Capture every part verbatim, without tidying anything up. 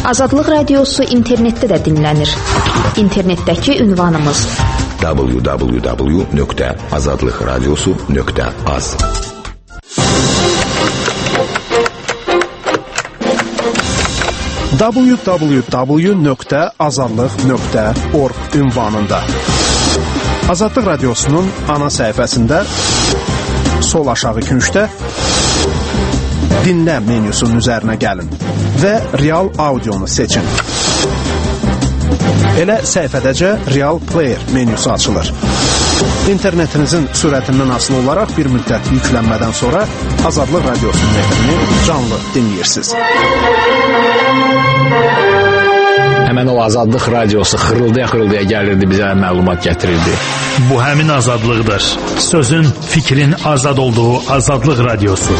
Azadlıq Radiosu internetdə də dinlənir. İnternetdəki ünvanımız w w w nöqtə azadlıq radiosu nöqtə az. w w w nöqtə azadlıq nöqtə org ünvanında. Azadlıq Radiosunun ana səhifəsində sol aşağı küncdə dinlə menyusunun üzərinə gəlin və real audionu seçin. Elə səhifədəcə Real Player menyusu açılır. İnternetinizin sürətindən asılı olaraq bir müddət yüklənmədən sonra Azadlıq Radiosunun efrini canlı dinləyirsiniz. Həmən o Azadlıq Radiosu xırıldaya-xırıldaya gəlirdi, bizə məlumat gətirirdi. Bu həmin azadlıqdır. Sözün, fikrin azad olduğu Azadlıq Radiosu.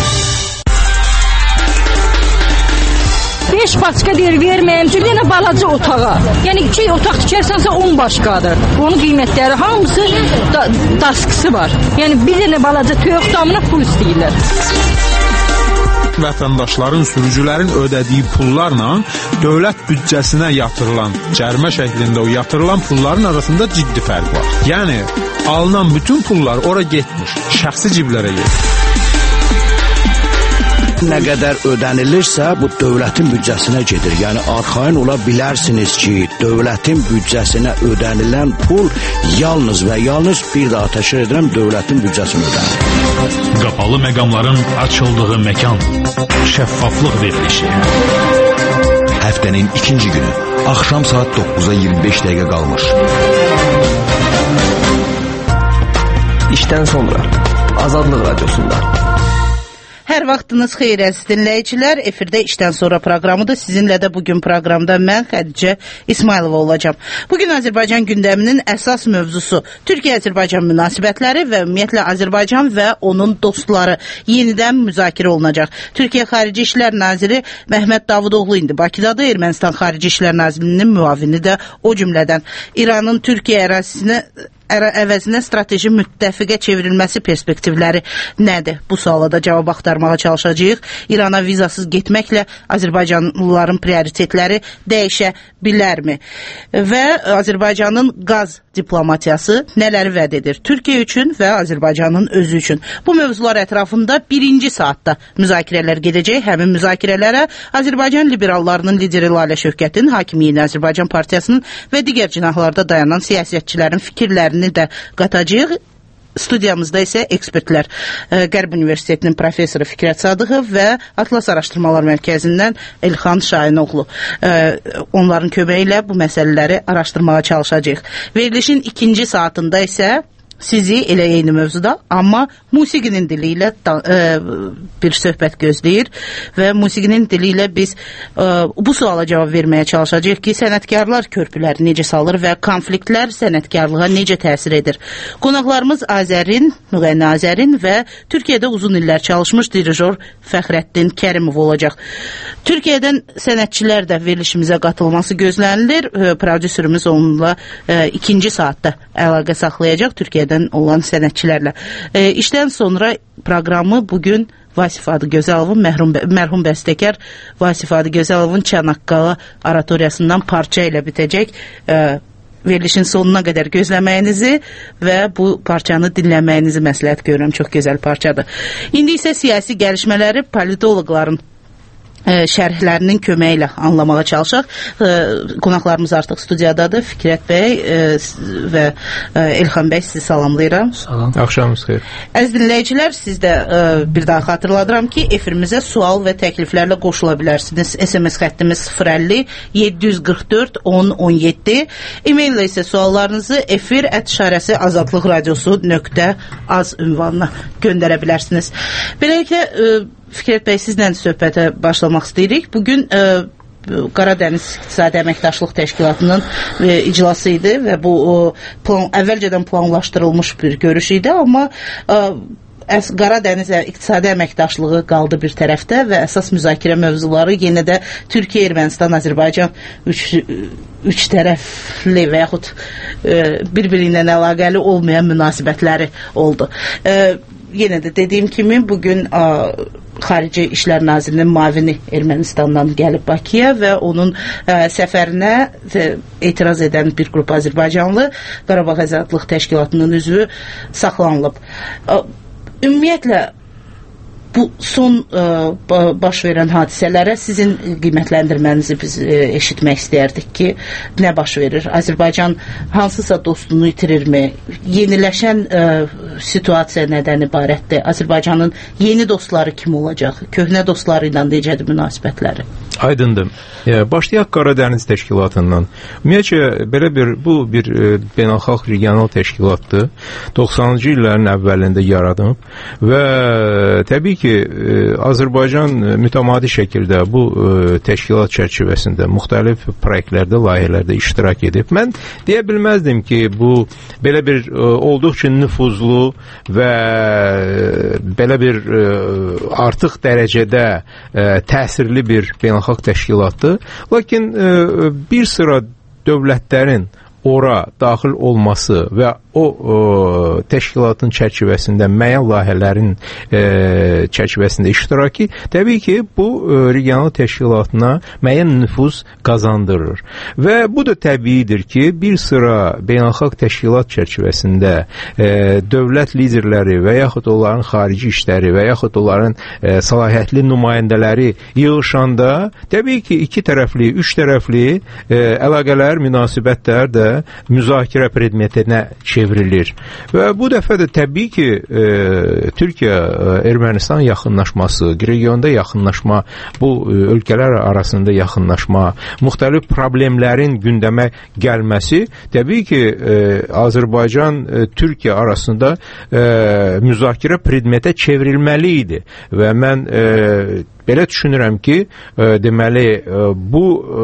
beş paçka deyir, verməyəm ki, yenə balaca otağa. Yəni iki otaq tikərsənsə on başqadır. Onun qiymətləri hamısı da, daskısı var. Yəni bir dənə balaca toyuq damına pul istəyirlər. Vətəndaşların, sürücülərin ödədiyi pullarla dövlət büdcəsinə yatırılan, cərimə şəklində o yatırılan pulların arasında ciddi fərq var. Yəni alınan bütün pullar ora getmir, şəxsi ciblərə gedir. Nə qədər ödənilirsə, bu dövlətin büdcəsinə gedir. Yəni, arxayın ola bilərsiniz ki, dövlətin büdcəsinə ödənilən pul yalnız və yalnız bir daha təşkil edirəm, dövlətin büdcəsinə ödənilir. Qapalı məqamların açıldığı məkan, şəffaflıq verilişi. Həftənin ikinci günü, axşam saat doqquza iyirmi beş dəqiqə qalmış. İşdən sonra, Azadlıq Radiosunda. Hər vaxtınız xeyir əziz dinləyicilər. Efirdə işdən sonra proqramıdır. Sizinlə də bugün proqramda mən Xədicə İsmailova olacağam. Bugün Azərbaycan gündəminin əsas mövzusu Türkiyə-Azərbaycan münasibətləri və ümumiyyətlə Azərbaycan və onun dostları yenidən müzakirə olunacaq. Türkiyə Xarici İşlər Naziri Məhməd Davudoğlu indi Bakıdadır. Ermənistan Xarici İşlər Nazirinin müavini də o cümlədən. İranın Türkiyə ərazisinə əvəzinə strateji müttəfiqə çevrilməsi perspektivləri nədir? Bu suala da cavab axtarmağa çalışacağıq. İrana vizasız getməklə Azərbaycanlıların prioritetləri dəyişə bilərmi? Və Azərbaycanın qaz diplomatiyası nələri vəd edir? Türkiyə üçün və Azərbaycanın özü üçün. Bu mövzular ətrafında birinci saatda müzakirələr gedəcək. Həmin müzakirələrə Azərbaycan liberallarının lideri Lalə Şövkətin, Hakimiyyin Azərbaycan Partiyasının və digər cinahlarda dayanan siyasətçilərin fikirlərini də qatacağıq. Studiyamızda isə ekspertlər Qərb Universitetinin professoru Fikrət Sadıqov və Atlas Araşdırmalar Mərkəzindən Elxan Şahinoğlu. Onların köməyi ilə bu məsələləri araşdırmağa çalışacağıq. Verilişin ikinci saatında isə sizi elə eyni mövzuda, amma musiqinin dili ilə da, e, bir söhbət gözləyir və musiqinin dili ilə biz e, bu suala cavab verməyə çalışacağıq ki, sənətkarlar körpüləri necə salır və konfliktlər sənətkarlığa necə təsir edir. Qonaqlarımız Azərin, Müğənni Azərin və Türkiyədə uzun illər çalışmış dirijor Fəxrəddin Kərimov olacaq. Türkiyədən sənətçilər də verilişimizə qatılması gözlənilir. E, prodüserimiz onunla e, ikinci saatda əlaqə saxlayacaq Türkiyədə olan sənətçilərlə. E, işdən sonra proqramı bugün Vasif Adı Gözəlovun, mərhum, mərhum bəstəkar Vasif Adı Gözəlovun Çanaqqala oratoriyasından parça ilə bitəcək. E, verilişin sonuna qədər gözləməyinizi və bu parçanı dinləməyinizi məsləhət görürəm. Çox gözəl parçadır. İndi isə siyasi gəlişmələri politoloqların şərhlərinin köməyi ilə anlamağa çalışaq. Qonaqlarımız artıq studiyadadır. Fikrət bəy və Elxan bəy, sizi salamlayıram. Salam. Axşamınız xeyir. Əziz dinləyicilər, siz də bir daha xatırladıram ki, efirimizə sual və təkliflərlə qoşula bilərsiniz. S M S xəttimiz sıfır əlli yeddi yüz qırx dörd on on yeddi. E-mail ilə isə suallarınızı efir ət işarəsi azadlıq radiosu nöqtə az ünvanına göndərə bilərsiniz. Beləliklə, Fikrət bəy, sizlə söhbətə başlamaq istəyirik. Bugün e, Qaradəniz İqtisadi Əməkdaşlıq Təşkilatının e, iclası idi və bu o, plan, əvvəlcədən planlaşdırılmış bir görüş idi, amma e, Qaradəniz İqtisadi Əməkdaşlığı qaldı bir tərəfdə və əsas müzakirə mövzuları yenə də Türkiyə, Ermənistan, Azərbaycan üç, üç tərəfli və yaxud e, bir-biri ilə əlaqəli olmayan münasibətləri oldu. E, yenə də dediyim kimi bugün a, Xarici İşlər Nazirinin müavini Ermənistandan gəlib Bakıya və onun ə, səfərinə ə, etiraz edən bir qrup Azərbaycanlı Qarabağ Azadlıq Təşkilatının üzvü saxlanılıb. Ə, ümumiyyətlə bu son ə, baş verən hadisələrə sizin qiymətləndirmənizi biz ə, eşitmək istəyərdik ki, nə baş verir? Azərbaycan hansısa dostunu itirirmi? Yeniləşən ə, situasiya nədən ibarətdir? Azərbaycanın yeni dostları kim olacaq? Köhnə dostları ilə necədir münasibətləri? Aydındır. E, başlayaq Qaradəniz Təşkilatından. Ümumiyyətcə, belə bir, bu bir e, beynəlxalq regional təşkilatdır. doxsanıncı illərin əvvəlində yaradıb və təbii ki, e, Azərbaycan mütəmadi şəkildə bu e, təşkilat çərçivəsində müxtəlif proyektlərdə, layihələrdə iştirak edib. Mən deyə bilməzdim ki, bu belə bir e, olduqca nüfuzlu və e, belə bir e, artıq dərəcədə e, təsirli bir beynəlxalq təşkilatdır. Lakin e, bir sıra dövlətlərin ora daxil olması və o, o təşkilatın çərçivəsində müəyyən layihələrin e, çərçivəsində iştirakı təbii ki, bu e, regional təşkilatına müəyyən nüfuz qazandırır. Və bu da təbiidir ki, bir sıra beynəlxalq təşkilat çərçivəsində e, dövlət liderləri və yaxud onların xarici işləri və yaxud onların e, səlahiyyətli nümayəndələri yığışanda təbii ki, iki tərəfli, üç tərəfli e, əlaqələr, münasibətlər də müzakirə predmetinə çevrilir. Və bu dəfə də təbii ki, e, Türkiyə-Ermənistan yaxınlaşması, regionda yaxınlaşma, bu e, ölkələr arasında yaxınlaşma, müxtəlif problemlərin gündəmə gəlməsi, təbii ki, e, Azərbaycan-Türkiyə arasında e, müzakirə predmetə çevrilməli idi. Və mən e, belə düşünürəm ki, e, deməli, e, bu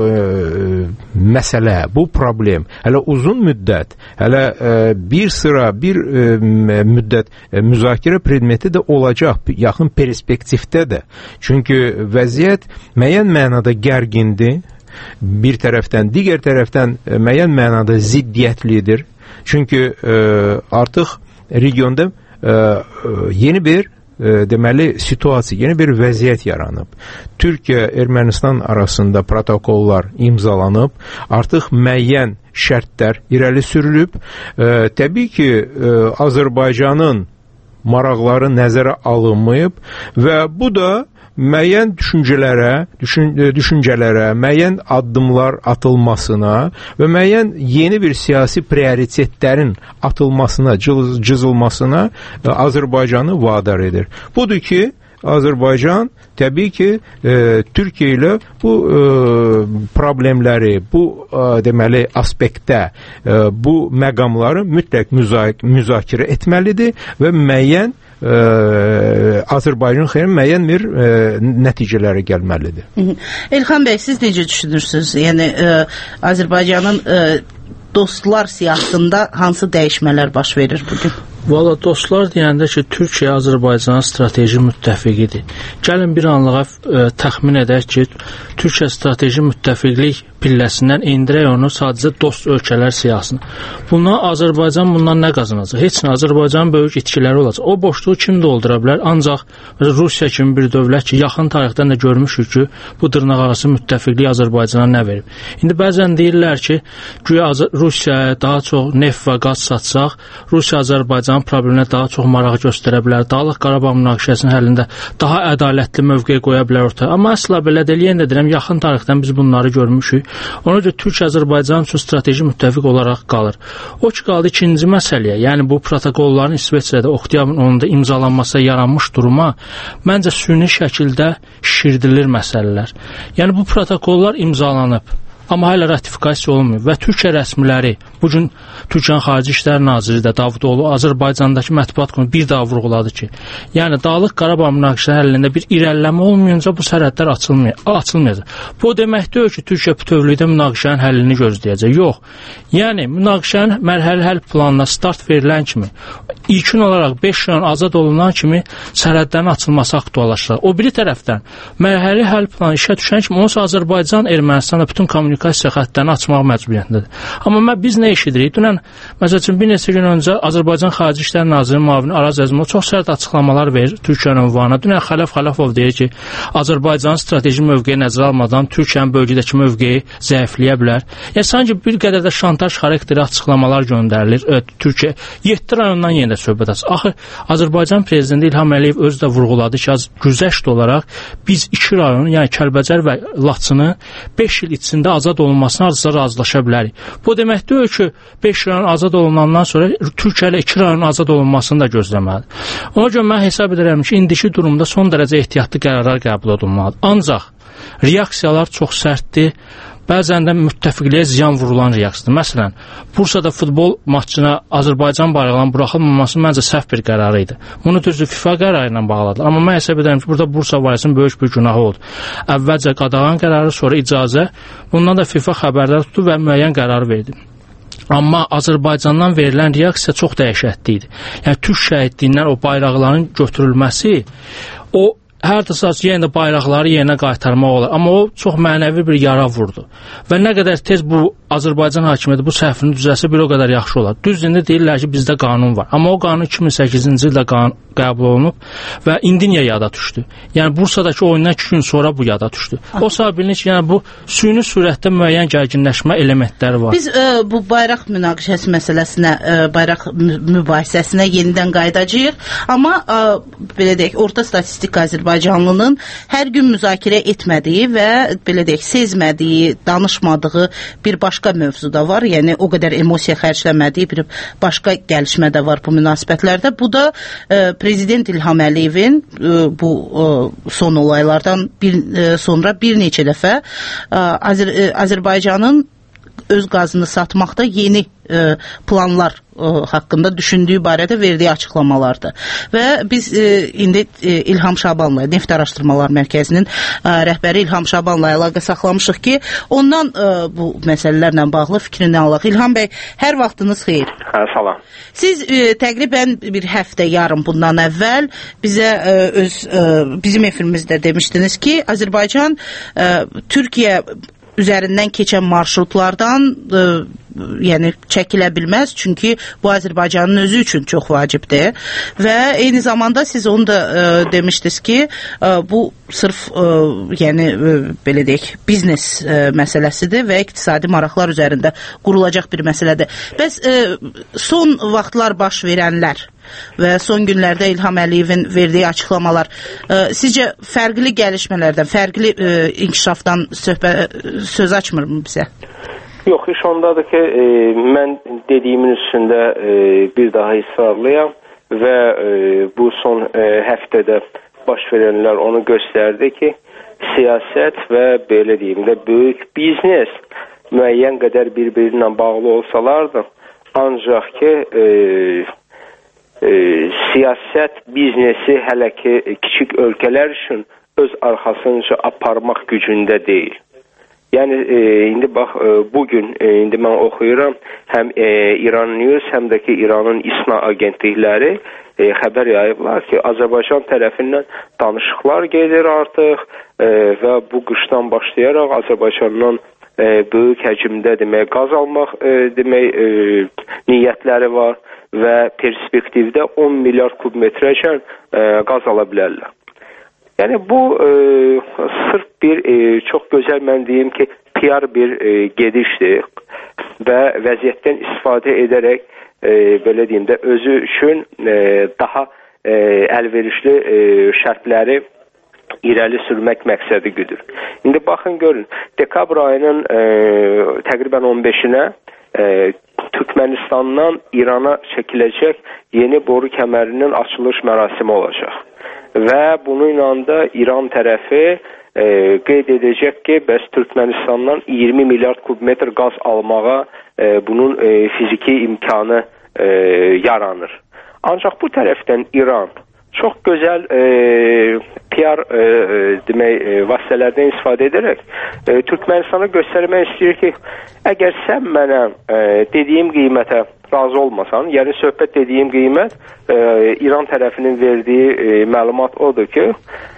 e, məsələ, bu problem hələ uzun müddət, hələ e, bir sıra, bir e, müddət e, müzakirə predmeti də olacaq yaxın perspektivdə də. Çünki vəziyyət müəyyən mənada gərgindir, bir tərəfdən, digər tərəfdən e, müəyyən mənada ziddiyyətlidir. Çünki e, artıq regionda e, yeni bir E, deməli, situasiya, yeni bir vəziyyət yaranıb. Türkiyə-Ermənistan arasında protokollar imzalanıb, artıq müəyyən şərtlər irəli sürülüb. E, təbii ki, e, Azərbaycanın maraqları nəzərə alınmayıb və bu da müəyyən düşüncələrə, düşün, düşüncələrə, müəyyən addımlar atılmasına və müəyyən yeni bir siyasi prioritetlərin atılmasına, cız, cızılmasına Azərbaycanı vadar edir. Budur ki, Azərbaycan təbii ki, e, Türkiyə ilə bu e, problemləri, bu e, deməli aspektdə e, bu məqamları mütləq müzakirə etməlidir və müəyyən Ə, Azərbaycan xeyrin müəyyən bir ə, nəticələrə gəlməlidir. Elxan bəy, siz necə düşünürsünüz? Yəni ə, Azərbaycanın ə, dostlar siyahısında hansı dəyişmələr baş verir bugün? Valla dostlar deyəndə ki, Türkiyə Azərbaycanın strateji müttəfiqidir. Gəlin bir anlığa ə, təxmin edək ki, Türkiyə strateji müttəfiqlik pilləsindən endirək onu sadəcə dost ölkələr siyasına. Bundan Azərbaycan bundan nə qazanacaq? Heç nə, Azərbaycanın böyük itkiləri olacaq. O boşluğu kim doldura bilər? Ancaq Rusiya kimi bir dövlət ki, yaxın tarixdən də görmüşük ki, bu dırnaqarası müttəfiqlik Azərbaycana nə verib. İndi bəzən deyirlər ki, güya Rusiyaya daha çox neft və qaz satsaq, Rusiya Azərbaycan probleminə daha çox maraq göstərə bilər, Dağlıq Qarabağ münaqişəsinin həllində daha ədalətli mövqe qoya bilər ortaya. Amma əsla belə deyil, yenə də deyirəm, yaxın tarixdən biz bunları görmüşük. Ona görə Türkiyə Azərbaycan üçün strateji müttəfiq olaraq qalır. O ki, qaldı ikinci məsələyə, yəni bu protokolların İsveçrədə, Oktyabr onunda imzalanmasına yaranmış duruma məncə süni şəkildə şişirdilir məsələlər. Yəni bu protokollar imzalanıb, amma hələ ratifikasiya olunmuyor və Türkiyə rəsmiləri, bugün Türkiyənin Xarici İşlər Naziri də Davutoğlu Azərbaycandakı mətbuat qrupu bir daha vurğuladı ki, yəni Dağlıq Qarabağ münaqişəsi həllində bir irəliləmə olmayınca bu sərhədlər açılmayacaq. Bu demək deyil ki, Türkiyə bütövlükdə münaqişənin həllini gözləyəcək. Yox. Yəni münaqişənin mərhəli həll planına start verilən kimi, ilkin olaraq beş rayon azad olunan kimi sərhədlərin açılması aktuallaşır. O biri tərəfdən mərhəli həll planı işə düşən kimi onsuz Azərbaycan Ermənistanla bütün kommunikasiya kommunikasiya xəttlərini açmaq məcburiyyətindədir. Amma mən, biz nə eşidirik? Dünən, məsəl üçün, bir neçə gün öncə Azərbaycan Xarici İşlər Naziri müavini Araz Əzimov çox sərt açıqlamalar verir Türkiyənin ünvanına. Dünən Xələf Xələfov deyir ki, Azərbaycanın strateji mövqeyi nəzərə almadan Türkiyənin bölgədəki mövqeyi zəifləyə bilər. Yəni, sanki bir qədər də şantaj xarakteri açıqlamalar göndərilir e, Türkiyə. yeddi rayondan yenə də söhbət açır. Axı, Azərbaycan prezidenti İlham Əliyev özü də vurğuladı ki, güzəşt olaraq biz iki rayon, yəni Kəlbəcər və Laçını beş il içində azad olunmasına arzusa razılaşa bilərik. Bu demək deyil ki, beş rayon azad olunandan sonra Türkiyə ilə iki rayonun azad olunmasını da gözləməlidir. Ona görə mən hesab edirəm ki, indiki durumda son dərəcə ehtiyatlı qərarlar qəbul olunmalıdır. Ancaq reaksiyalar çox sərtdir. Bəzən də müttəfiqliyə ziyan vurulan reaksiyadır. Məsələn, Bursada futbol maçına Azərbaycan bayrağının buraxılmaması məncə səhv bir qərar idi. Bunu düzdür, FIFA qərarı ilə bağladılar. Amma mən hesab edirəm ki, burada Bursa valisinin böyük bir günahı oldu. Əvvəlcə qadağan qərarı, sonra icazə. Bundan da FIFA xəbərdar tutdu və müəyyən qərar verdi. Amma Azərbaycandan verilən reaksiya çox dəhşətli idi. Yəni, Türk şəhidliyindən o bayraqların götürülməsi, o hərdəsə yenə də bayraqları yerinə qaytarmaq olar. Amma o çox mənəvi bir yara vurdu. Və nə qədər tez bu Azərbaycan hakimiyyəti bu səhvini düzəlsə bir o qədər yaxşı olar. Düz indi deyirlər ki, bizdə qanun var. Amma o qanun iki min səkkizinci ildə qanun qəbul olunub və indi niyə yada düşdü? Yəni Bursadakı oyundan iki gün sonra bu yada düşdü. O saat bilinir ki, yəni bu süni surətdə müəyyən gərginləşmə elementləri var. Biz ə, bu bayraq münaqişəsi məsələsinə, ə, bayraq mübahisəsinə yenidən qayıdacağıq. Amma ə, belə deyək, orta statistika Azərbaycanlının hər gün müzakirə etmədiyi və belə deyək, sezmədiyi, danışmadığı bir başqa mövzu da var. Yəni o qədər emosiya xərcləmədiyi bir başqa gəlişmə də var bu münasibətlərdə. Bu da ə, Prezident İlham Əliyevin ə, bu ə, son olaylardan bir, ə, sonra bir neçə dəfə ə, Azər, ə, Azərbaycanın öz qazını satmaqda yeni ə, planlar ə, haqqında düşündüyü barədə verdiyi açıqlamalardır. Və biz ə, indi ə, İlham Şabanla, Neft Araşdırmalar Mərkəzinin ə, rəhbəri İlham Şabanla əlaqə saxlamışıq ki, ondan ə, bu məsələlərlə bağlı fikrini alaq. İlham bəy, hər vaxtınız xeyir. Hə, salam. Siz ə, təqribən bir həftə yarım bundan əvvəl bizə ə, öz ə, bizim efirimizdə demişdiniz ki, Azərbaycan ə, Türkiyə üzərindən keçən marşrutlardan ə, yəni çəkilə bilməz, çünki bu Azərbaycanın özü üçün çox vacibdir və eyni zamanda siz onu da ə, demişdiniz ki, ə, bu sırf ə, yəni ə, belə deyək, biznes ə, məsələsidir və iqtisadi maraqlar üzərində qurulacaq bir məsələdir. Bəs ə, son vaxtlar baş verənlər və son günlərdə İlham Əliyevin verdiyi açıqlamalar ə, sizcə fərqli gəlişmələrdən, fərqli ə, inkişafdan söhbət, söz açmır mı bizə? Yox, iş ondadır ki, e, mən dediyimin üstündə e, bir daha israrlıyam və e, bu son e, həftədə baş verənlər onu göstərdi ki, siyasət və belə deyim də böyük biznes müəyyən qədər bir-birinə bağlı olsalar da, ancaq ki e, e, siyasət biznesi hələ ki kiçik ölkələr üçün öz arxasınca aparmaq gücündə deyil. Yəni e, indi bax e, bugün e, indi mən oxuyuram həm e, İran News həm də ki İranın İSNA agentlikləri e, xəbər yayıblar ki, Azərbaycan tərəfindən danışıqlar gedir artıq e, və bu qışdan başlayaraq Azərbaycandan e, böyük həcmdə demək qaz almaq e, demək e, niyyətləri var və perspektivdə on milyard kubmetrəcən e, qaz ala bilərlər. Yəni bu e, sırf bir e, çox gözəl mən deyim ki P R bir e, gedişdir və vəziyyətdən istifadə edərək e, belə deyim də özü üçün e, daha e, əlverişli e, şərtləri irəli sürmək məqsədi güdür. İndi baxın görün, dekabr ayının e, təqribən on beşinə e, Türkmenistandan İrana çəkiləcək yeni boru kəmərinin açılış mərasimi olacaq. Və bununla da İran tərəfi e, qeyd edəcək ki, bəs Türkmenistandan iyirmi milyard kubmetr qaz almağa e, bunun e, fiziki imkanı e, yaranır. Ancaq bu tərəfdən İran çox gözəl e, P R e, demək, e, vasitələrdən istifadə edərək e, Türkmenistan'a göstərmək istəyir ki, əgər sən mənə e, dediyim qiymətə razı olmasan, yəni söhbət dediyim qiymət e, İran tərəfinin verdiyi e, məlumat odur ki,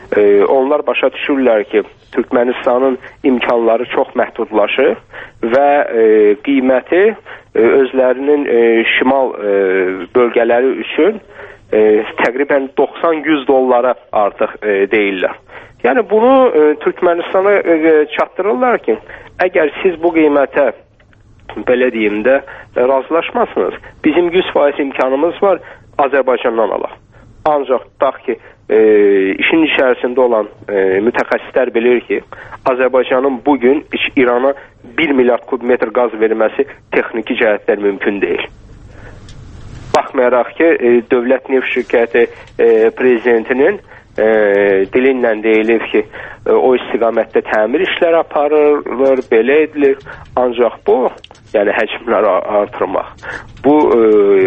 e, onlar başa düşürlər ki, Türkmenistanın imkanları çox məhdudlaşır və e, qiyməti e, özlərinin e, şimal e, bölgələri üçün e, təqribən doxsan yüz dollara artıq e, deyirlər. Yəni bunu e, Türkmenistana e, çatdırırlar ki, əgər siz bu qiymətə belə deyim də razılaşmasınız, bizim yüz faiz imkanımız var, Azərbaycandan alaq. Ancaq bax ki, e, işin içərisində olan e, mütəxəssislər bilir ki, Azərbaycanın bugün İrana bir milyard kubmetr qaz verməsi texniki cəhətlər mümkün deyil. Baxmayaraq ki, e, Dövlət Neft Şirkəti e, prezidentinin e, dilinlə deyilib ki, e, o istiqamətdə təmir işləri aparılır, belə edilir. Ancaq bu, yəni həcmləri artırmaq, bu e,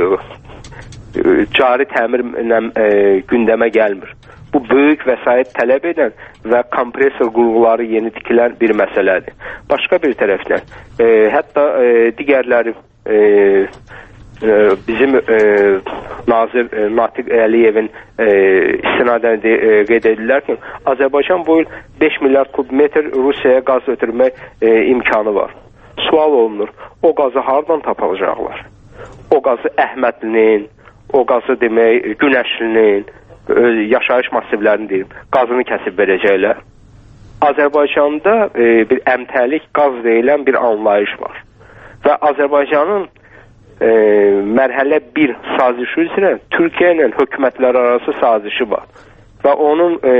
cari təmirlə e, gündəmə gəlmir. Bu böyük vəsait tələb edən və kompresor qurğuları yeni tikilən bir məsələdir. Başqa bir tərəfdən, e, hətta e, digərləri e, e, bizim e, nazir e, Natiq Əliyevin e, istinadən de, e, qeyd edirlər ki, Azərbaycan bu il beş milyard kubmetr Rusiyaya qaz ötürmək e, imkanı var. Sual olunur, o qazı hardan tapılacaqlar? O qazı Əhmədlinin, o qazı demək, Günəşlinin, yaşayış massivlərini deyim, qazını kəsib verəcəklər. Azərbaycanda e, bir əmtəlik qaz deyilən bir anlayış var. Və Azərbaycanın e, mərhələ bir sazişi üzrə Türkiyə ilə hökumətlər arası sazişi var. Və onun e,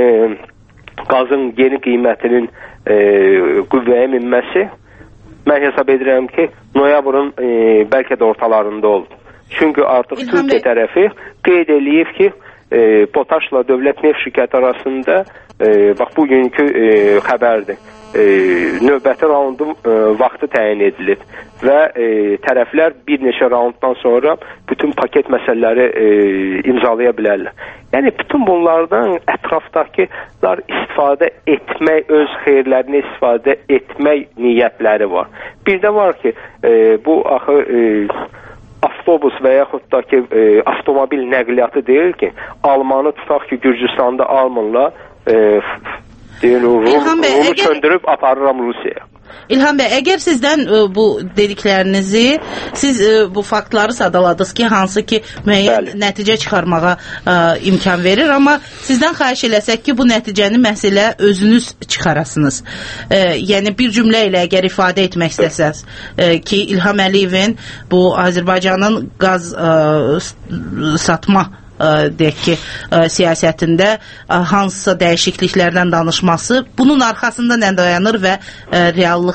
qazın yeni qiymətinin e, qüvvəyə minməsi, mən hesab edirəm ki, noyabrın e, bəlkə də ortalarında olur. Çünki artıq İlham Türkiyə tərəfi qeyd eləyib ki, e, Potaşla Dövlət Neft Şirkəti arasında e, bax bugünkü e, xəbərdir. E, növbəti raundun e, vaxtı təyin edilib və e, tərəflər bir neçə raunddan sonra bütün paket məsələləri e, imzalaya bilərlər. Yəni bütün bunlardan ətrafdakılar istifadə etmək, öz xeyirlərini istifadə etmək niyyətləri var. Bir də var ki, e, bu axı e, avtobus və yaxud da ki, e, avtomobil nəqliyyatı deyil ki, Almanı tutaq ki, Gürcüstanda almırlar, e, deyil, Rum, Rumu çöndürüb aparıram Rusiyaya. İlham bəy, əgər sizdən ə, bu dediklərinizi, siz ə, bu faktları sadaladınız ki, hansı ki müəyyən Bəli. nəticə çıxarmağa ə, imkan verir, amma sizdən xahiş eləsək ki, bu nəticəni məhz elə özünüz çıxarasınız. Ə, yəni bir cümlə ilə əgər ifadə etmək istəsəz ə, ki, İlham Əliyevin bu Azərbaycanın qaz ə, satma deyək ki, siyasətində hansısa dəyişikliklərdən danışması, bunun arxasında nə dayanır və reallıq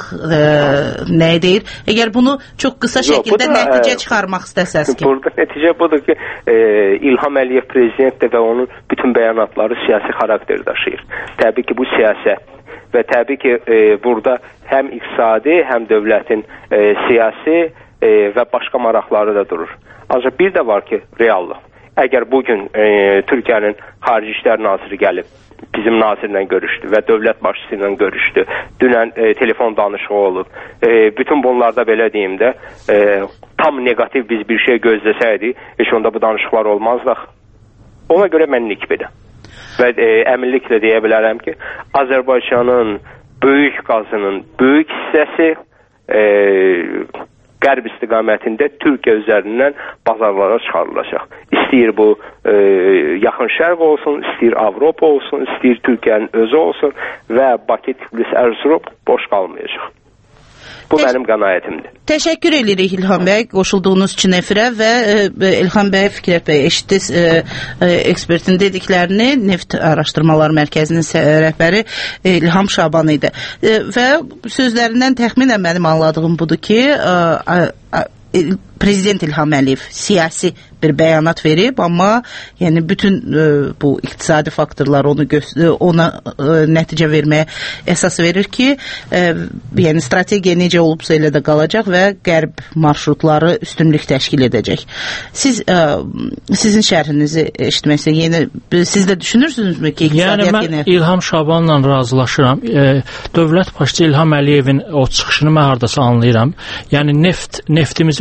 nəyə deyir? Əgər bunu çox qısa şəkildə Yox, da, nəticə çıxarmaq istəsəz ki. Burada nəticə budur ki, İlham Əliyev prezidentdir və onun bütün bəyanatları siyasi xarakter daşıyır. Təbii ki, bu siyasət və təbii ki, burada həm iqtisadi, həm dövlətin siyasi və başqa maraqları da durur. Ancaq bir də var ki, reallıq. Əgər bugün e, Türkiyənin Xarici İşlər Naziri gəlib, bizim nazirlə görüşdü və dövlət başçısı ilə görüşdü, dünən e, telefon danışığı olub, e, bütün bunlarda belə deyim də, e, tam negativ biz bir şey gözləsəydik, heç onda bu danışıqlar olmazdıq. Ona görə mən nikbidir. Və e, əminliklə deyə bilərəm ki, Azərbaycanın böyük qazının böyük hissəsi e, Qərb istiqamətində Türkiyə üzərindən bazarlara çıxarılacaq. İstəyir bu e, yaxın şərq olsun, istəyir Avropa olsun, istəyir Türkiyənin özü olsun və Bakı, Tiflis, Erzurum boş qalmayacaq. Bu Təş mənim qənaətimdir. Təşəkkür edirik İlham bəy qoşulduğunuz üçün efirə və e, İlham bəy, Fikrət bəy eşitdiniz e, e, ekspertin dediklərini. Neft Araşdırmalar Mərkəzinin rəhbəri e, İlham Şaban idi. E, və sözlərindən təxminən mənim anladığım budur ki, e, e, Prezident İlham Əliyev siyasi bir bəyanat verib, amma yəni bütün e, bu iqtisadi faktorlar onu ona e, nəticə verməyə əsas verir ki, e, yəni strategiya necə olubsa elə də qalacaq və qərb marşrutları üstünlük təşkil edəcək. Siz e, sizin şərhinizi eşitmək istəyirəm. Yəni siz də düşünürsünüzmü ki, yəni mən yeni... İlham Şabanla razılaşıram. E, dövlət başçısı İlham Əliyevin o çıxışını mən hardasa anlayıram. Yəni neft neftimizi biz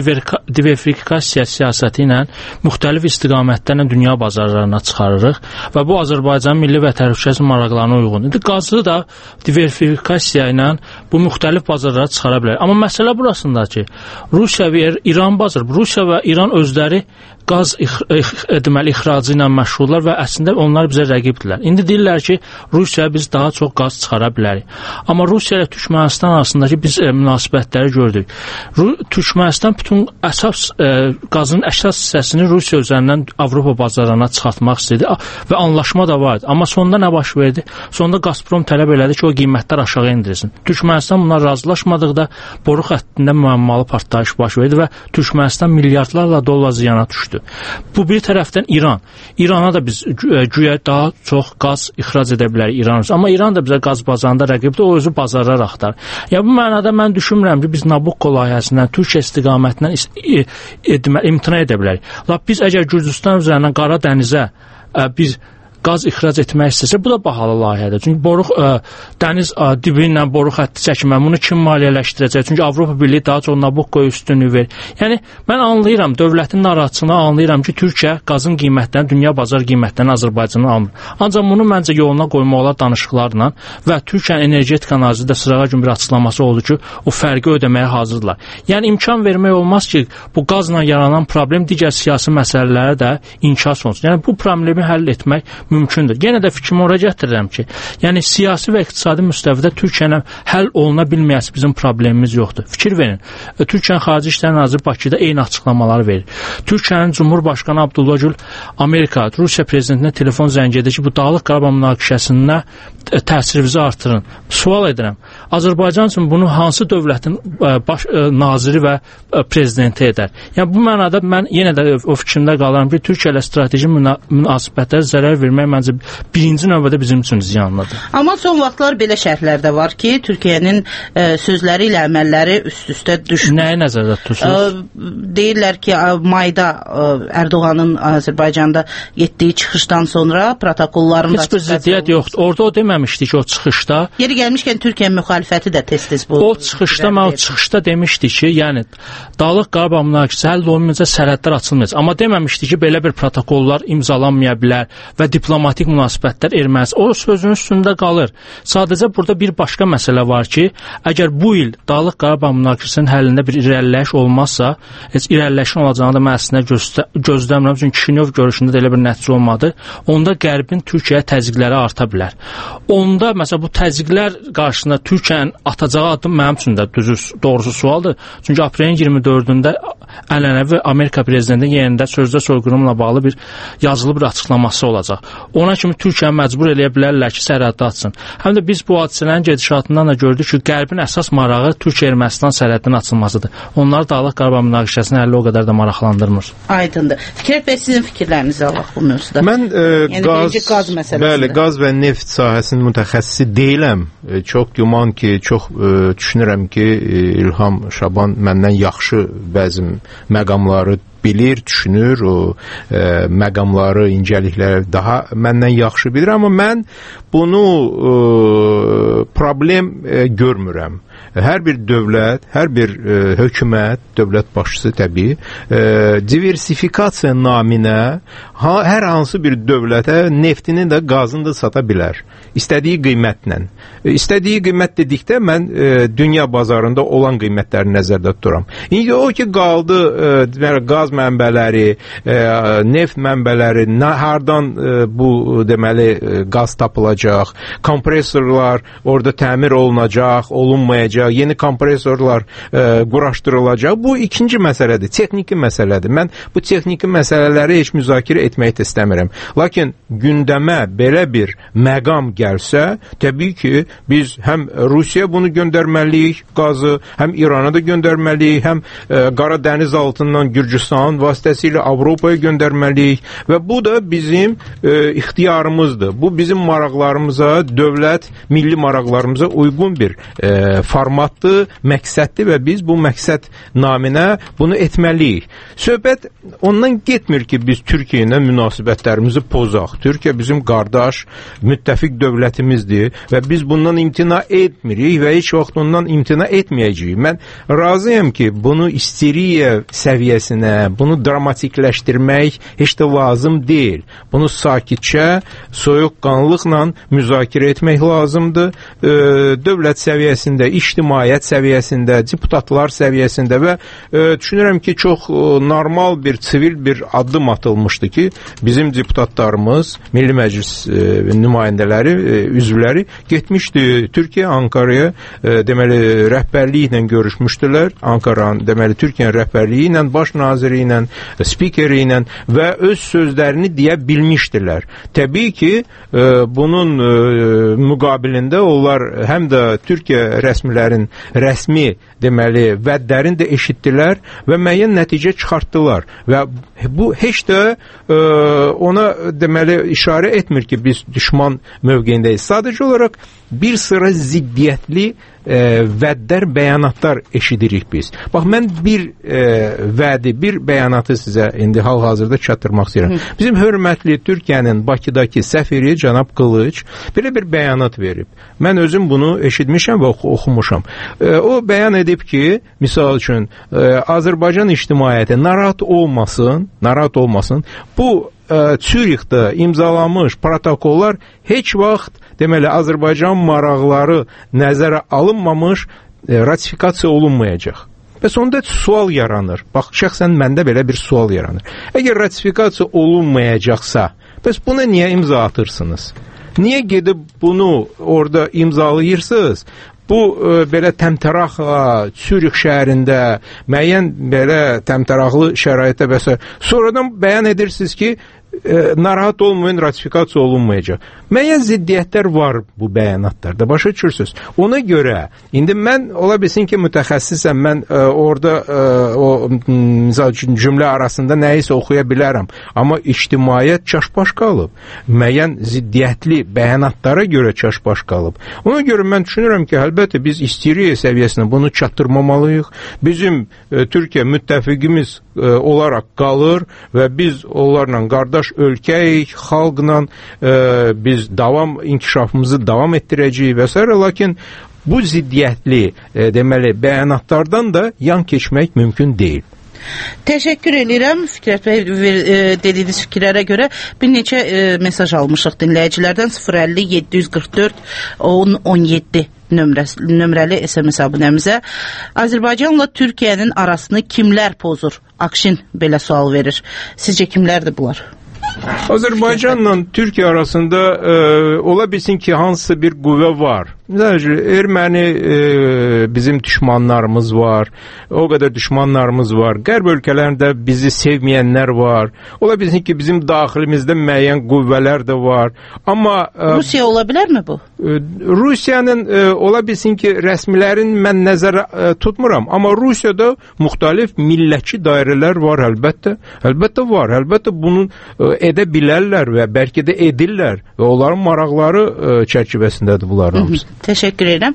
diversifikasiya siyasəti ilə müxtəlif istiqamətlərlə dünya bazarlarına çıxarırıq və bu Azərbaycanın milli və təhlükəsizlik maraqlarına uyğundur. İndi qazı da diversifikasiya ilə bu müxtəlif bazarlara çıxara bilər. Amma məsələ burasındadır ki, Rusiya və İran bazarı, Rusiya və İran özləri qaz deməli ixracı ilə məşğullar və əslində onlar bizə rəqibdirlər. İndi deyirlər ki, Rusiyaya biz daha çox qaz çıxara bilərik. Amma Rusiya ilə Türkmənistan arasındakı biz e, münasibətləri gördük. Türkmənistan bütün əsas e, qazın əsas hissəsini Rusiya üzərindən Avropa bazarlarına çıxartmaq istedi və anlaşma da vardı. Amma sonunda nə baş verdi? Sonunda Gazprom tələb elədi ki, o qiymətlər aşağı endirilsin. Türkmənistan buna razılaşmadıqda boru xəttində müəmmalı partlayış baş verdi və Türkmənistan milyardlarla dollar ziyana düşdü. Bu bir tərəfdən İran. İrana da biz güya daha çox qaz ixrac edə bilərik İran. Amma İran da bizə qaz bazarında rəqibdir, o özü bazarlar axtar. Ya bu mənada mən düşünmürəm ki, biz Nabucco layihəsindən Türkiyə istiqamətindən imtina edə bilərik. Lap biz əgər Gürcüstan üzərindən Qara dənizə biz qaz ixrac etmək istəsə, bu da bahalı layihədir. Çünki boruq ə, dəniz ə, dibi ilə boruq xətti çəkmə, bunu kim maliyyələşdirəcək? Çünki Avropa Birliyi daha çox Nabuccoya üstünlük verir. Yəni mən anlayıram, dövlətin narahatçılığını anlayıram ki, Türkiyə qazın qiymətlərini, dünya bazar qiymətlərini Azərbaycandan almır. Ancaq bunu məncə yoluna qoymaq olar danışıqlarla və Türkiyənin energetika naziri də sırağa gün bir açıqlaması oldu ki, o fərqi ödəməyə hazırdılar. Yəni imkan vermək olmaz ki, bu qazla yaranan problem digər siyasi məsələlərə də inkas olsun. Yəni bu problemi həll etmək mümkündür. Yenə də fikrimi ora gətirirəm ki, yəni siyasi və iqtisadi müstəvidə Türkiyənin həll oluna bilməyəsi bizim problemimiz yoxdur. Fikir verin. Türkiyənin Xarici İşlər Naziri Bakıda eyni açıqlamalar verir. Türkiyənin Cumhurbaşqanı Abdullah Gül Amerika, Rusiya prezidentinə telefon zəng edir ki, bu Dağlıq Qarabağ münaqişəsində təsirinizi artırın. Sual edirəm. Azərbaycan üçün bunu hansı dövlətin baş naziri və prezidenti edər? Yəni bu mənada mən yenə də o fikrimdə qalıram ki, Türkiyə ilə strateji münasibətlərə zərər vermək məncə birinci növbədə bizim üçün ziyanlıdır. Amma son vaxtlar belə şərhlər də var ki, Türkiyənin e, sözləri ilə əməlləri üst-üstə düşmür. Nəyi nəzərdə tutursunuz? E, deyirlər ki, mayda e, Ərdoğanın Azərbaycanda getdiyi çıxışdan sonra protokollarında heç bir ziddiyyət yoxdur. Orada o deməmişdi ki, o çıxışda. Yeri gəlmişkən Türkiyənin müxalifəti də tez-tez bu. O çıxışda mən o çıxışda demişdi ki, yəni Dağlıq Qarabağ münaqişəsi həll olunmayacaq, sərhədlər açılmayacaq. Amma deməmişdi ki, belə bir protokollar imzalanmaya bilər və diplomatik münasibətlər Ermənistan. O sözün üstündə qalır. Sadəcə burada bir başqa məsələ var ki, əgər bu il Dağlıq Qarabağ münaqişəsinin həllində bir irəliləyiş olmazsa, heç irəliləyişin olacağını da mən əslində gözlə, gözləmirəm. Çünki Kişinöv görüşündə də elə bir nəticə olmadı. Onda Qərbin Türkiyəyə təzyiqləri arta bilər. Onda məsələn bu təzyiqlər qarşısında Türkiyənin atacağı addım mənim üçün də düzü, doğrusu sualdır. Çünki aprelin iyirmi dördündə ənənəvi Amerika prezidentinin yerində sözdə soyqırımla bağlı bir yazılı bir açıqlaması olacaq. Ona kimi Türkiyə məcbur eləyə bilərlər ki, sərhəddə açsın. Həm də biz bu hadisələrin gedişatından da gördük ki, Qərbin əsas marağı Türkiyə-Ermənistan sərhədinin açılmasıdır. Onlar Dağlıq Qarabağ münaqişəsinin həlli o qədər də maraqlandırmır. Aydındır. Fikrət bəy, sizin fikirlərinizi alaq bu mövzuda. Mən e, yəni, qaz, qaz məsələsində. Bəli, qaz və neft sahəsinin mütəxəssisi deyiləm. E, çox güman ki, çox e, düşünürəm ki, e, İlham Şaban məndən yaxşı bəzi məqamları bilir, düşünür, o e, məqamları, incəlikləri daha məndən yaxşı bilir, amma mən bunu e, problem e, görmürəm. Hər bir dövlət, hər bir e, hökumət, dövlət başçısı təbii, e, diversifikasiya naminə ha, hər hansı bir dövlətə neftini də, qazını da sata bilər. İstədiyi qiymətlə. E, istədiyi qiymət dedikdə mən e, dünya bazarında olan qiymətləri nəzərdə tuturam. İndi o ki, qaldı e, qaz mənbələri, e, neft mənbələri, nə, hardan e, bu deməli e, qaz tapılacaq, kompresorlar orada təmir olunacaq, olunmayacaq, yeni kompresorlar e, quraşdırılacaq. Bu ikinci məsələdir, texniki məsələdir. Mən bu texniki məsələləri heç müzakirə etmək də istəmirəm. Lakin gündəmə belə bir məqam gəlsə, təbii ki, biz həm Rusiya bunu göndərməliyik, qazı, həm İrana da göndərməliyik, həm e, Qara dəniz altından Gürcüstan vasitəsilə Avropaya göndərməliyik və bu da bizim e, ixtiyarımızdır. Bu bizim maraqlarımıza, dövlət, milli maraqlarımıza arzularımıza uyğun bir e, formatdır, məqsəddir və biz bu məqsəd naminə bunu etməliyik. Söhbət ondan getmir ki, biz Türkiyə ilə münasibətlərimizi pozaq. Türkiyə bizim qardaş, müttəfiq dövlətimizdir və biz bundan imtina etmirik və heç vaxt ondan imtina etməyəcəyik. Mən razıyam ki, bunu isteriya səviyyəsinə, bunu dramatikləşdirmək heç də lazım deyil. Bunu sakitcə, soyuqqanlıqla müzakirə etmək lazımdır. E, dövlət səviyyəsində, ictimaiyyət səviyyəsində, deputatlar səviyyəsində və e, düşünürəm ki, çox e, normal bir, sivil bir addım atılmışdı ki, bizim deputatlarımız, Milli Məclis e, nümayəndələri, e, üzvləri getmişdi Türkiyə, Ankara'ya, e, deməli, rəhbərliyi ilə görüşmüşdülər. Ankara'nın, deməli, Türkiyə rəhbərliyi ilə, baş naziri ilə, spikeri ilə və öz sözlərini deyə bilmişdilər. Təbii ki, e, bunun e, müqabilində onlar həm də Türkiyə rəsmilərin rəsmi, deməli, vədlərini də eşitdilər və müəyyən nəticə çıxartdılar və bu heç də e, ona, deməli, işarə etmir ki, biz düşman mövqeyindeyiz. Sadəcə olaraq bir sıra ziddiyyətli e, vədlər, bəyanatlar eşidirik biz. Bax, mən bir e, vədi, bir bəyanatı sizə indi hal-hazırda çatdırmaq istəyirəm. Bizim hörmətli Türkiyənin Bakıdakı səfiri cənab Qılıç belə bir bəyanat verib. Mən özüm bunu eşitmişəm və oxumuşam. E, o bəyan edib ki, misal üçün, e, Azərbaycan ictimaiyyəti narahat olmasın, narahat olmasın, bu Çürixdə imzalanmış protokollar heç vaxt, deməli, Azərbaycan maraqları nəzərə alınmamış, e, ratifikasiya olunmayacaq. Bəs onda sual yaranır. Bax, şəxsən məndə belə bir sual yaranır. Əgər ratifikasiya olunmayacaqsa, bəs buna niyə imza atırsınız? Niyə gedib bunu orada imzalayırsınız? Bu e, belə təmtəraqla Çürix şəhərində müəyyən belə təmtəraqlı şəraitdə və s. sonradan bəyan edirsiniz ki, e, narahat olmayın, ratifikasiya olunmayacaq. Müəyyən ziddiyyətlər var bu bəyanatlarda, başa düşürsünüz. Ona görə, indi mən ola bilsin ki, mütəxəssisəm, mən e, orada e, o misal üçün cümlə arasında nəyisə oxuya bilərəm, amma ictimaiyyət çaşbaş qalıb. Müəyyən ziddiyyətli bəyanatlara görə çaşbaş qalıb. Ona görə mən düşünürəm ki, əlbəttə biz isteriya səviyyəsinə bunu çatdırmamalıyıq. Bizim e, Türkiyə müttəfiqimiz e, olaraq qalır və biz onlarla qardaş ölkəyik, xalqla e, biz davam, inkişafımızı davam etdirəcəyik və s. Lakin bu ziddiyyətli, e, deməli, bəyanatlardan da yan keçmək mümkün deyil. Təşəkkür edirəm Fikrət bəy, e, dediyiniz fikirlərə görə. Bir neçə e, mesaj almışıq dinləyicilərdən. sıfır əlli yeddi yüz qırx dörd on on yeddi nömrəsi, nömrəli S M S abunəmizə. Azərbaycanla Türkiyənin arasını kimlər pozur? Akşin belə sual verir. Sizcə kimlərdir bunlar? Azərbaycanla Türkiyə arasında e, ola bilsin ki, hansısa bir qüvvə var. Erməni e, bizim düşmanlarımız var, o qədər düşmanlarımız var, qərb ölkələrində bizi sevməyənlər var, ola bilsin ki, bizim daxilimizdə müəyyən qüvvələr də var, amma e, Rusiya ola bilərmi bu? E, Rusiyanın e, ola bilsin ki, rəsmilərin mən nəzərə e, tutmuram, amma Rusiyada müxtəlif millətçi dairələr var, əlbəttə, əlbəttə var, əlbəttə bunu e, edə bilərlər və bəlkə də edirlər və onların maraqları e, çərçivəsindədir bunların hamısı. Təşəkkür edirəm.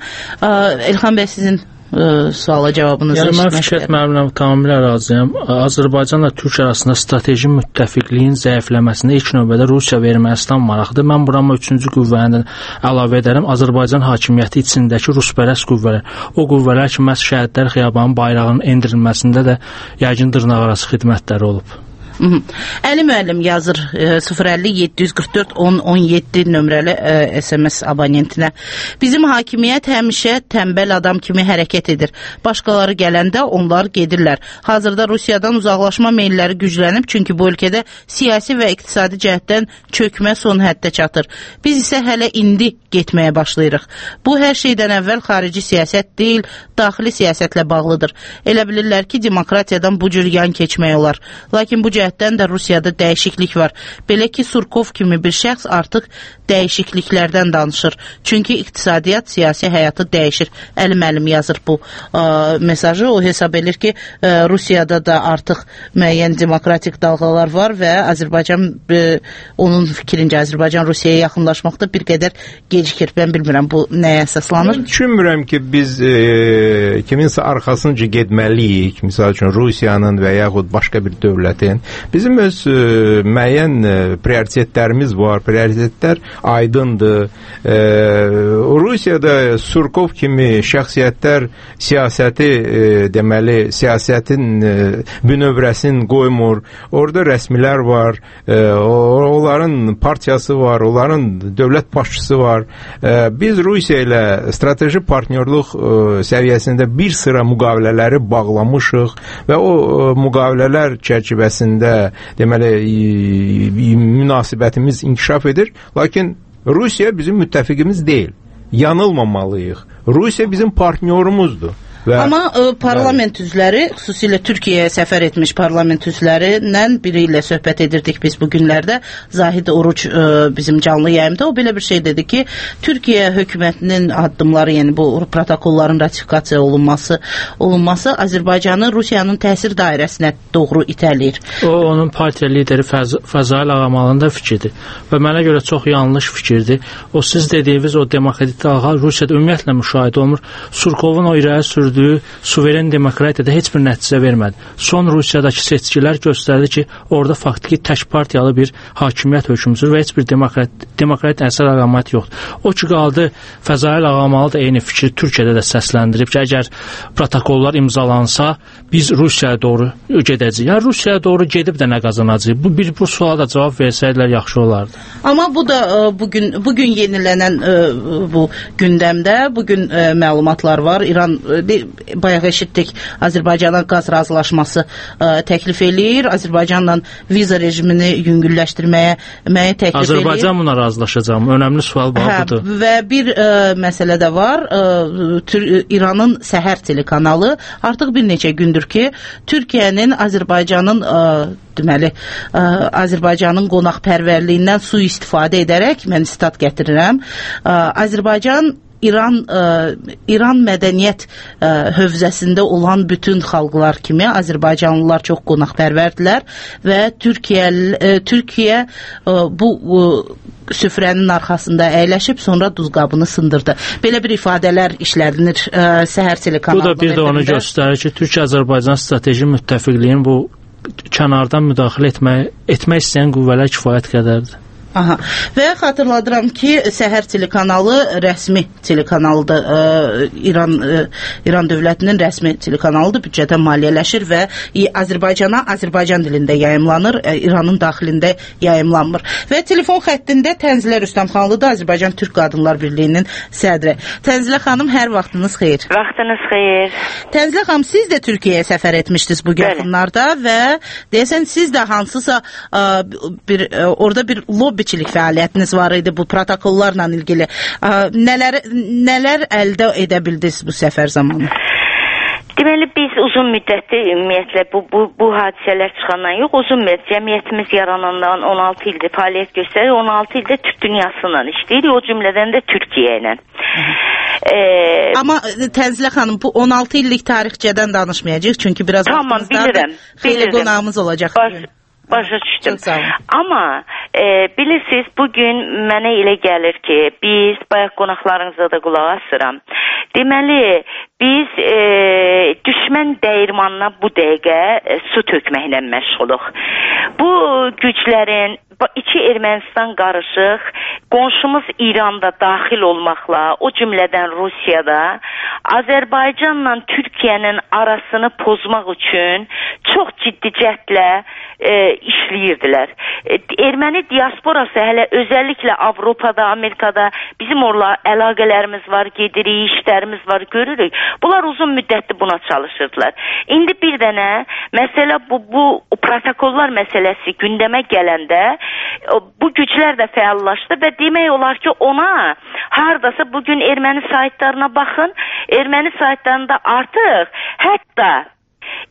İlham bəy, sizin ə, suala cavabınızı yəni, mən Fikrət müəllimlə tamamilə razıyam. Azərbaycanla Türkiyə arasında strateji müttəfiqliyin zəifləməsində ilk növbədə Rusiya və Ermənistan maraqdır. Mən burama üçüncü qüvvəni əlavə edərəm. Azərbaycan hakimiyyəti içindəki ruspərəst qüvvələr. O qüvvələr ki, məhz Şəhidlər Xiyabanının bayrağının endirilməsində də yəqin dırnaqarası xidmətləri olub. Əli müəllim yazır sıfır əlli yeddi yüz qırx dörd on on yeddi nömrəli e, S M S abonentinə. Bizim hakimiyyət həmişə tənbəl adam kimi hərəkət edir. Başqaları gələndə onlar gedirlər. Hazırda Rusiyadan uzaqlaşma meylləri güclənib, çünki bu ölkədə siyasi və iqtisadi cəhətdən çökmə son həddə çatır. Biz isə hələ indi getməyə başlayırıq. Bu hər şeydən əvvəl xarici siyasət deyil, daxili siyasətlə bağlıdır. Elə bilirlər ki, demokratiyadan bu cür yan keçmək olar. Lakin bu cəhət cəhətdən də Rusiyada dəyişiklik var. Belə ki, Surkov kimi bir şəxs artıq dəyişikliklərdən danışır. Çünki iqtisadiyyat, siyasi həyatı dəyişir. Əlim-əlim yazır bu ə, mesajı. O hesab edir ki, ə, Rusiyada da artıq müəyyən demokratik dalğalar var və Azərbaycan, ə, onun fikrincə Azərbaycan Rusiyaya yaxınlaşmaqda bir qədər gecikir. Mən bilmirəm bu nəyə əsaslanır. Mən düşünmürəm ki, biz e, kiminsə arxasınca getməliyik. Misal üçün Rusiyanın və yaxud başqa bir dövlətin. Bizim öz e, müəyyən e, prioritetlərimiz var. Prioritetlər aydındır. E, Rusiyada Surkov kimi şəxsiyyətlər siyasəti e, deməli, siyasətin e, bünövrəsini qoymur. Orada rəsmilər var. E, onların partiyası var. Onların dövlət başçısı var. E, biz Rusiya ilə strateji partnyorluq e, səviyyəsində bir sıra müqavilələri bağlamışıq və o e, müqavilələr çərçivəsində deməli e, münasibətimiz inkişaf edir. Lakin Rusiya bizim müttəfiqimiz deyil. Yanılmamalıyıq. Rusiya bizim partnyorumuzdur. Və, Amma ə, parlament yəni. üzvləri, xüsusilə Türkiyəyə səfər etmiş parlament üzvlərindən biri ilə söhbət edirdik biz bu günlərdə. Zahid Oruç ə, bizim canlı yayımda o belə bir şey dedi ki, Türkiyə hökumətinin addımları, yəni bu protokolların ratifikasiya olunması, olunması Azərbaycanı Rusiyanın təsir dairəsinə doğru itələyir. O, onun partiya lideri Fəz Fəzail Ağamalının da fikridir və mənə görə çox yanlış fikirdir. O, siz dediyiniz o demokratik dalğa Rusiyada ümumiyyətlə müşahidə olunur. Surkovun o irəli sürdüyü suveren demokratiyada heç bir nəticə vermədi. Son Rusiyadakı seçkilər göstərdi ki, orada faktiki tək partiyalı bir hakimiyyət hökm sürür və heç bir demokrat, demokrat əsər əlaməti yoxdur. O ki, qaldı Fəzail Ağamalı da eyni fikri Türkiyədə də səsləndirib ki, əgər protokollar imzalansa, biz Rusiyaya doğru gedəcəyik. Yəni, Rusiyaya doğru gedib də nə qazanacaq? Bu, bir, bu suala da cavab versəydilər yaxşı olardı. Amma bu da bugün, bugün yenilənən bu gündəmdə, bugün məlumatlar var. İran bayaq eşitdik, Azərbaycana qaz razılaşması ə, təklif eləyir. Azərbaycanla viza rejimini yüngülləşdirməyə məyə təklif eləyir. Azərbaycan buna razılaşacaq. Önəmli sual hə, budur. Və bir ə, məsələ də var. Ə, Tür İranın Səhər telekanalı artıq bir neçə gündür ki, Türkiyənin Azərbaycanın ə, deməli, ə, Azərbaycanın qonaqpərvərliyindən sui-istifadə edərək, mən sitat gətirirəm, ə, Azərbaycan İran ə, İran mədəniyyət ə, hövzəsində olan bütün xalqlar kimi Azərbaycanlılar çox qonaqpərvərdilər və Türkiyə ə, Türkiyə ə, bu ə, süfrənin arxasında əyləşib sonra duzqabını sındırdı. Belə bir ifadələr işlədilir ə, Səhər telekanalında. Bu da bir də onu göstərir ki, Türkiyə-Azərbaycan strateji müttəfiqliyin bu kənardan müdaxilə etmək, etmək istəyən qüvvələr kifayət qədərdir. Aha. Və xatırladıram ki, Səhər telekanalı rəsmi telekanalıdır. Ə, İran ə, İran dövlətinin rəsmi telekanalıdır. Büdcədən maliyyələşir və Azərbaycana Azərbaycan dilində yayımlanır. Ə, İranın daxilində yayımlanmır. Və telefon xəttində Tənzilə Rüstəmxanlıdır, Azərbaycan Türk Qadınlar Birliyinin sədri. Tənzilə xanım, hər vaxtınız xeyir. Vaxtınız xeyir. Tənzilə xanım, siz də Türkiyəyə səfər etmişdiniz bu yaxınlarda və deyəsən siz də hansısa ə, bir ə, orada bir lobby çilik fəaliyyətiniz var idi bu protokollarla ilgili. Nələr, nələr əldə edə bildiniz bu səfər zamanı? Deməli, biz uzun müddətli ümumiyyətlə bu, bu, bu hadisələr çıxandan yox, uzun müddət cəmiyyətimiz yaranandan on altı ildir fəaliyyət göstərir, on altı ildə Türk dünyasıyla işləyirik, o cümlədən də Türkiyə ilə. Ee, Amma Tənzilə xanım, bu on altı illik tarixçədən danışmayacaq, çünki biraz tamam, bilirəm, xeyli qonağımız olacaq. Baş, başa düşdüm. Amma e, bilirsiniz, bugün mənə elə gəlir ki, biz bayaq qonaqlarınıza da qulaq asıram. Deməli, biz e, düşmən dəyirmanına bu dəqiqə e, su tökməklə məşğuluq. Bu güclərin iki Ermənistan qarışıq, qonşumuz İranda daxil olmaqla, o cümlədən Rusiyada Azərbaycanla Türkiyənin arasını pozmaq üçün çox ciddi cəhdlə e, işləyirdilər. E, erməni diasporası hələ özəlliklə Avropada, Amerikada bizim orla əlaqələrimiz var, gedirik, işlərimiz var, görürük. Bunlar uzun müddətli buna çalışırdılar. İndi bir dənə məsələ bu, bu protokollar məsələsi gündəmə gələndə bu güclər də fəallaşdı və demək olar ki, ona hardasa bugün erməni saytlarına baxın, erməni saytlarında artıq hətta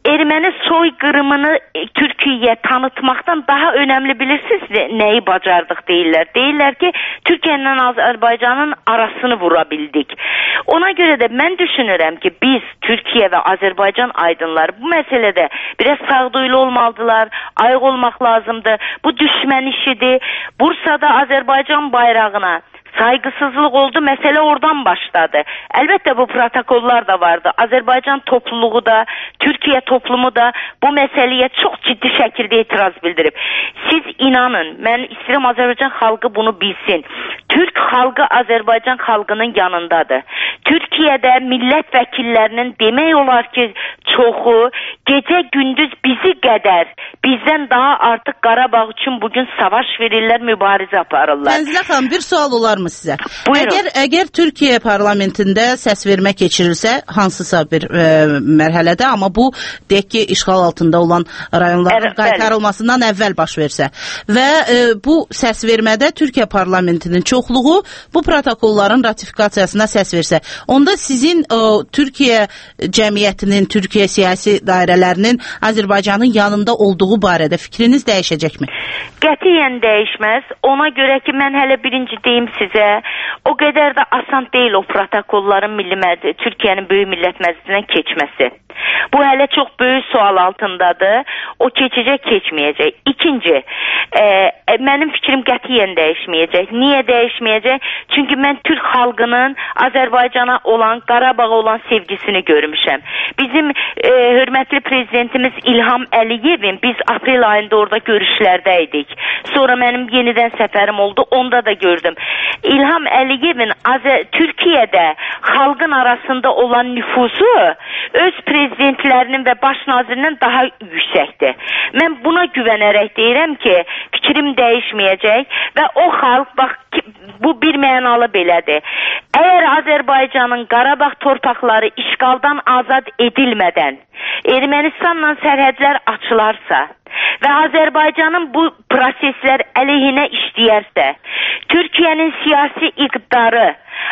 erməni soyqırımını Türkiyəyə tanıtmaqdan daha önəmli bilirsiniz nəyi bacardıq deyirlər. Deyirlər ki, Türkiyə ilə Azərbaycanın arasını vura bildik. Ona görə də mən düşünürəm ki, biz Türkiyə və Azərbaycan aydınları bu məsələdə biraz sağduyulu olmalıdırlar, ayıq olmaq lazımdır. Bu düşmən işidir. Bursada Azərbaycan bayrağına saygısızlıq oldu, məsələ oradan başladı. Əlbəttə bu protokollar da vardı. Azərbaycan topluluğu da, Türkiyə toplumu da bu məsələyə çox ciddi şəkildə etiraz bildirib. Siz inanın, mən istəyirəm Azərbaycan xalqı bunu bilsin. Türk xalqı Azərbaycan xalqının yanındadır. Türkiyədə millət vəkillərinin demək olar ki, çoxu gecə gündüz bizi qədər, bizdən daha artıq Qarabağ üçün bugün savaş verirlər, mübarizə aparırlar. Tənzilə xanım, bir sual olar mı sizə? Buyurun. Əgər, əgər Türkiyə parlamentində səs vermə keçirilsə, hansısa bir e, mərhələdə, amma bu deyək ki, işğal altında olan rayonların qaytarılmasından əvvəl baş versə və e, bu səs vermədə Türkiyə parlamentinin çoxluğu bu protokolların ratifikasiyasına səs versə, onda sizin e, Türkiyə cəmiyyətinin, Türkiyə siyasi dairələrinin Azərbaycanın yanında olduğu barədə fikriniz dəyişəcəkmi? Qətiyyən dəyişməz. Ona görə ki, mən hələ birinci deyim sizə, o qədər də asan deyil o protokolların Milli Məclis, Türkiyənin Böyük Millət Məclisindən keçməsi. Bu hələ çox böyük sual altındadır. O keçəcək, keçməyəcək. İkinci, e, mənim fikrim qətiyyən dəyişməyəcək. Niyə dəyişməyəcək? Çünki mən Türk xalqının Azərbaycana olan, Qarabağa olan sevgisini görmüşəm. Bizim e, hörmətli prezidentimiz İlham Əliyevin biz aprel ayında orada görüşlərdə idik. Sonra mənim yenidən səfərim oldu, onda da gördüm. İlham Əliyevin Azər Türkiyədə xalqın arasında olan nüfuzu öz prezidentlərinin və baş nazirinin daha yüksəkdir. Mən buna güvənərək deyirəm ki, fikrim dəyişməyəcək və o xalq, bax, bu bir mənalı belədir. Əgər Azərbaycanın Qarabağ torpaqları işğaldan azad edilmədən Ermənistanla sərhədlər açılarsa və Azərbaycanın bu proseslər əleyhinə işləyərsə, Türkiyənin siyasi iqtidarı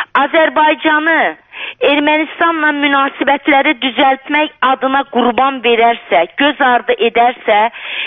Azərbaycanı Ermənistanla münasibətləri düzəltmək adına qurban verərsə, göz ardı edərsə,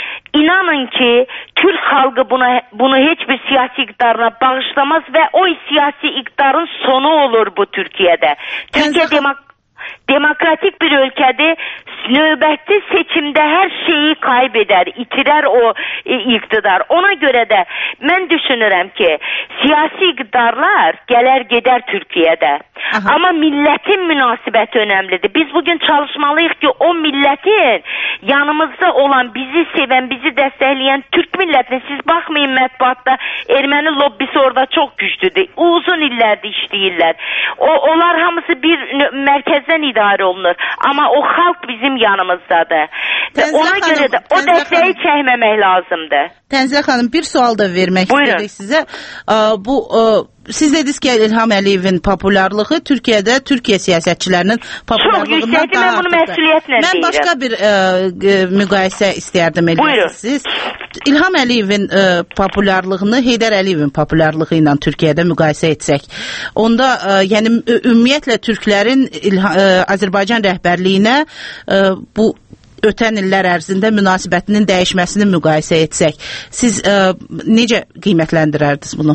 inanın ki, Türk xalqı buna, bunu heç bir siyasi iqtidarına bağışlamaz və o siyasi iqtidarın sonu olur bu Türkiyədə. Türkiyə demək demokratik bir ölkədir, növbəti seçimdə hər şeyi kaybeder, itirər o e, iqtidar. Ona görə də mən düşünürəm ki, siyasi iqtidarlar gələr gedər Türkiyədə. Aha. Amma millətin münasibəti önəmlidir. Biz bugün çalışmalıyıq ki, o millətin yanımızda olan, bizi sevən, bizi dəstəkləyən Türk millətini, siz baxmayın mətbuatda, erməni lobbisi orada çox güclüdür. Uzun illərdir işləyirlər. O, onlar hamısı bir mərkəzdən idarə olunur. Amma o xalq bizim yanımızdadır. Tənzilə Ona xanım, görə də o dəstəyi çəkməmək lazımdır. Tənzilə xanım, bir sual da vermək Buyurun. istedik sizə. Bu, siz dediniz ki, İlham Əliyevin populyarlığı Türkiyədə Türkiyə siyasətçilərinin populyarlığından daha artıqdır. Mən deyirəm. Başqa bir ə, müqayisə istəyərdim eləyəsiniz. İlham Əliyevin ə, populyarlığını Heydər Əliyevin populyarlığı ilə Türkiyədə müqayisə etsək, onda ə, yəni ümumiyyətlə türklərin İlha, ə, Azərbaycan rəhbərliyinə ə, bu ötən illər ərzində münasibətinin dəyişməsini müqayisə etsək, siz ə, necə qiymətləndirərdiniz bunu?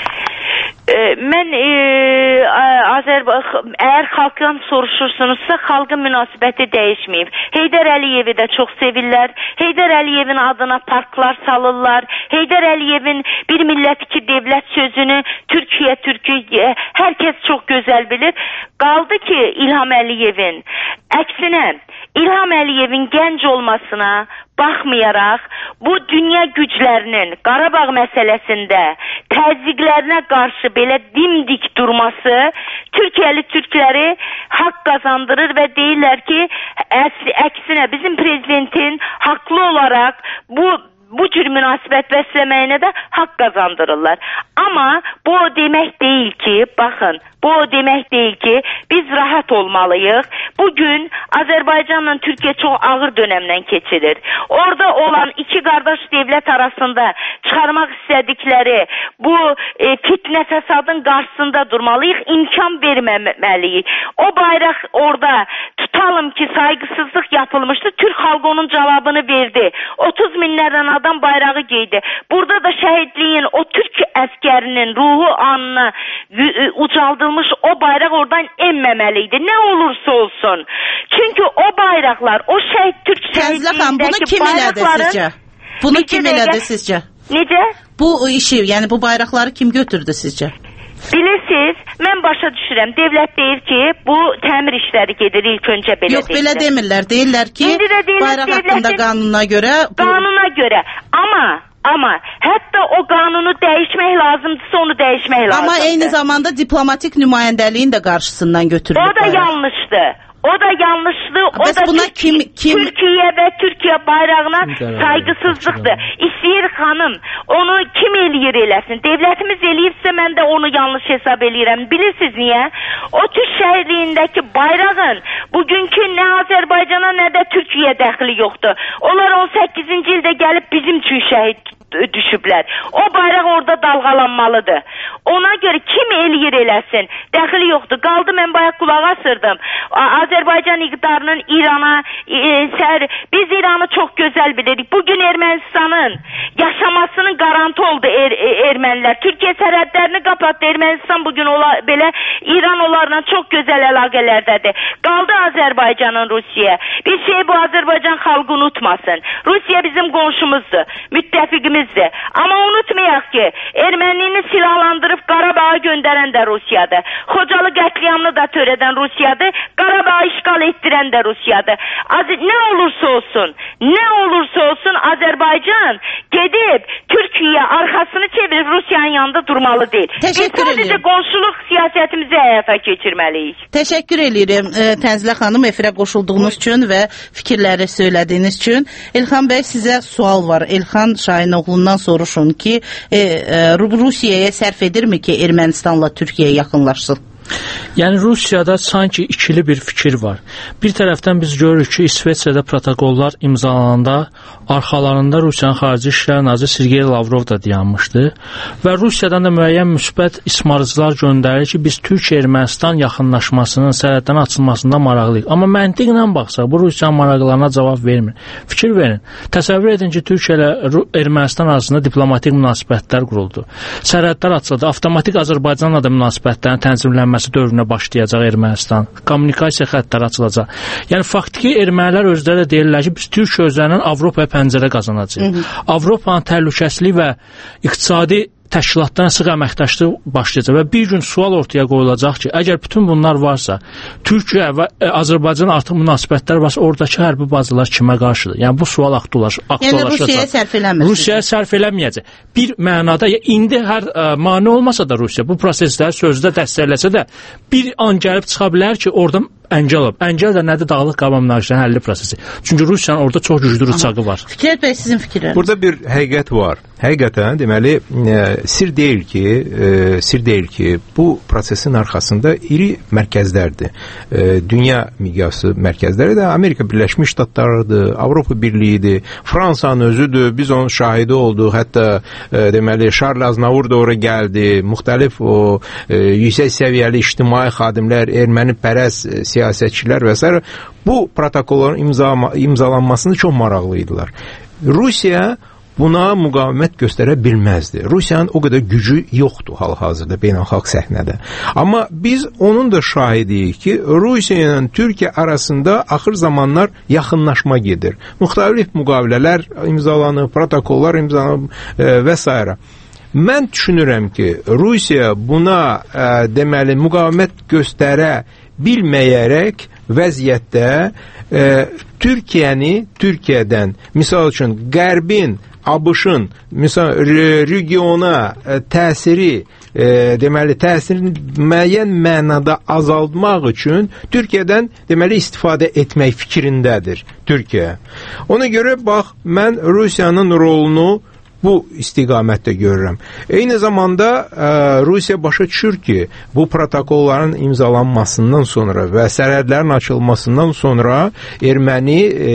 Mən e, Azərbaycan, əgər xalqdan soruşursunuzsa, xalqın münasibəti dəyişməyib. Heydər Əliyevi də çox sevirlər. Heydər Əliyevin adına parklar salırlar. Heydər Əliyevin bir millət iki devlət sözünü Türkiyə, Türkiyə, hər kəs çox gözəl bilir. Qaldı ki, İlham Əliyevin, əksinə, İlham Əliyevin gənc olmasına baxmayaraq, bu dünya güclərinin Qarabağ məsələsində təzyiqlərinə qarşı belə dimdik durması Türkiyəli türkləri haqq qazandırır və deyirlər ki, əksinə bizim prezidentin haqlı olaraq bu bu cür münasibət bəsləməyinə də haqq qazandırırlar. Amma bu o demək deyil ki, baxın, bu o demək deyil ki, biz rahat olmalıyıq. Bugün Azərbaycanla Türkiyə çox ağır dönəmdən keçirir. Orada olan iki qardaş devlət arasında çıxarmaq istədikləri bu e, fitnə fəsadın qarşısında durmalıyıq, imkan verməməliyik. O bayraq orada tutar tutalım ki saygısızlıq yapılmışdı. Türk xalqı onun cavabını verdi. otuz minlərdən adam bayrağı giydi. Burada da şəhidliyin o Türk əskərinin ruhu anına ucaldılmış o bayraq oradan enməməliydi. Nə olursa olsun. Çünki o bayraqlar, o şəhid Türk şəhidliyindəki bayrakların... Bunu kim elədi sizcə? Necə? Bu işi, yəni bu bayraqları kim götürdü sizcə? Bilirsiniz, mən başa düşürəm. Devlət deyir ki, bu təmir işləri gedir ilk öncə belə Yox, belə demirlər. Deyirlər ki, deyirlər, bayraq haqqında qanuna görə... Bu... Qanuna görə. Amma, amma hətta o qanunu dəyişmək lazımdırsa onu dəyişmək lazımdır. Amma eyni zamanda diplomatik nümayəndəliyin də qarşısından götürülür. O da bayraq. Yanlışdır. O da yanlışlığı, o Bəs da buna kim, kim... Türkiye ve Türkiye bayrağına saygısızlıqdır. İstəyir xanım, onu kim eləyir eləsin? Devletimiz eləyirsə mən də onu yanlış hesab eləyirəm. Bilirsiniz niyə? O Türk şəhidliyindəki bayrağın bugünkü nə Azərbaycana nə də Türkiye dəxli yoxdur. Onlar on səkkizinci ildə gəlib bizim üçün şəhid düşüblər. O bayraq orada dalğalanmalıdır. Ona görə kim eləyir eləsin? Dəxli yoxdur. Qaldı mən bayaq qulaq asırdım. Azərbaycan iqtidarının İrana e, sər, biz İranı çox gözəl bilirik. Bugün Ermənistanın yaşamasının qarantı oldu er, er, ermənilər. Türkiyə sərhədlərini qapattı. Ermənistan bugün ola, belə İran onlarla çox gözəl əlaqələrdədir. Qaldı Azərbaycanın Rusiyaya. Bir şey bu Azərbaycan xalqı unutmasın. Rusiya bizim qonşumuzdur. Müttəfiqimizdir. Amma unutmayaq ki, ermənini silahlandırıb Qarabağa göndərən də Rusiyadır. Xocalı qətliamını da törədən Rusiyadır. Qarabağı işgal etdirən də Rusiyadır. Az nə olursa olsun, nə olursa olsun Azərbaycan gedib Türkiyə arxasını çevirib Rusiyanın yanında durmalı deyil. Təşəkkür Biz sadəcə qonşuluq siyasətimizi həyata keçirməliyik. Təşəkkür edirəm e, Tənzilə xanım efirə qoşulduğunuz üçün və fikirləri söylədiyiniz üçün. Elxan bəy, sizə sual var. Elxan Şahinoğlu'ndan soruşun ki, e, e, Rusiyaya sərf edirmi ki, Ermənistanla Türkiyə yaxınlaşsın? Yəni Rusiyada sanki ikili bir fikir var. Bir tərəfdən biz görürük ki, İsveçrədə protokollar imzalananda arxalarında Rusiyanın Xarici İşlər naziri Sergey Lavrov da dayanmışdı və Rusiyadan da müəyyən müsbət ismarıcılar göndərir ki, biz Türkiyə-Ermənistan yaxınlaşmasının, sərhəddən açılmasında maraqlıyıq. Amma məntiqlə baxsaq, bu Rusiyanın maraqlarına cavab vermir. Fikir verin. Təsəvvür edin ki, Türkiyə ilə Ermənistan arasında diplomatik münasibətlər quruldu. Sərhədlər açıldı. Avtomatik Azərbaycanla da münasibətlərin tənzimlənməsi dövrünə başlayacaq Ermənistan. Kommunikasiya xəttləri açılacaq. Yəni faktiki ermənilər özləri də deyirlər ki, biz Türkiyə özlərinin Avropaya pəncərə qazanacaq. Avropanın təhlükəsizlik və iqtisadi təşkilatlarla sıx əməkdaşlıq başlayacaq və bir gün sual ortaya qoyulacaq ki, əgər bütün bunlar varsa, Türkiyə və Azərbaycan artıq münasibətlər varsa, oradakı hərbi bazalar kimə qarşıdır? Yəni bu sual aktuallaşacaq. Yəni Rusiyaya sərf eləmir. Rusiyaya sərf eləməyəcək. Bir mənada, indi hər ə, mane olmasa da Rusiya bu prosesləri sözdə dəstəkləsə də bir an gəlib çıxa bilər ki, orada əngəl olub. Əngəl də nədir? Dağlıq qaba münaqişənin həlli prosesi. Çünki Rusiyanın orada çox güclü rıçağı var. Fikrət bəy, sizin fikirləriniz? Burada bir həqiqət var. Həqiqətən, deməli, e, sir deyil ki, e, sir deyil ki, bu prosesin arxasında iri mərkəzlərdir. E, dünya miqyası mərkəzləri də Amerika Birləşmiş Ştatlarıdır, Avropa Birliyidir, Fransanın özüdür. Biz onun şahidi olduq. Hətta e, deməli, Charles Aznavour da ora gəldi. Müxtəlif o e, yüksək səviyyəli ictimai xadimlər, erməni pərəst e, siyasətçilər və s. bu protokolların imza, imzalanmasını çox maraqlıydılar. Rusiya buna müqavimət göstərə bilməzdi. Rusiyanın o qədər gücü yoxdur hal-hazırda beynəlxalq səhnədə. Amma biz onun da şahidiyik ki, Rusiya ilə Türkiyə arasında axır zamanlar yaxınlaşma gedir. Müxtəlif müqavilələr imzalanır, protokollar imzalanır e, və s. Mən düşünürəm ki, Rusiya buna e, deməli müqavimət göstərə bilməyərək vəziyyətdə e, Türkiyəni, Türkiyədən, misal üçün Qərbin, ABŞ-ın misal regiona e, təsiri, e, deməli təsirini müəyyən mənada azaltmaq üçün Türkiyədən deməli istifadə etmək fikrindədir Türkiyə. Ona görə bax, mən Rusiyanın rolunu bu istiqamətdə görürəm. Eyni zamanda ə, Rusiya başa düşür ki, bu protokolların imzalanmasından sonra və sərhədlərin açılmasından sonra erməni e,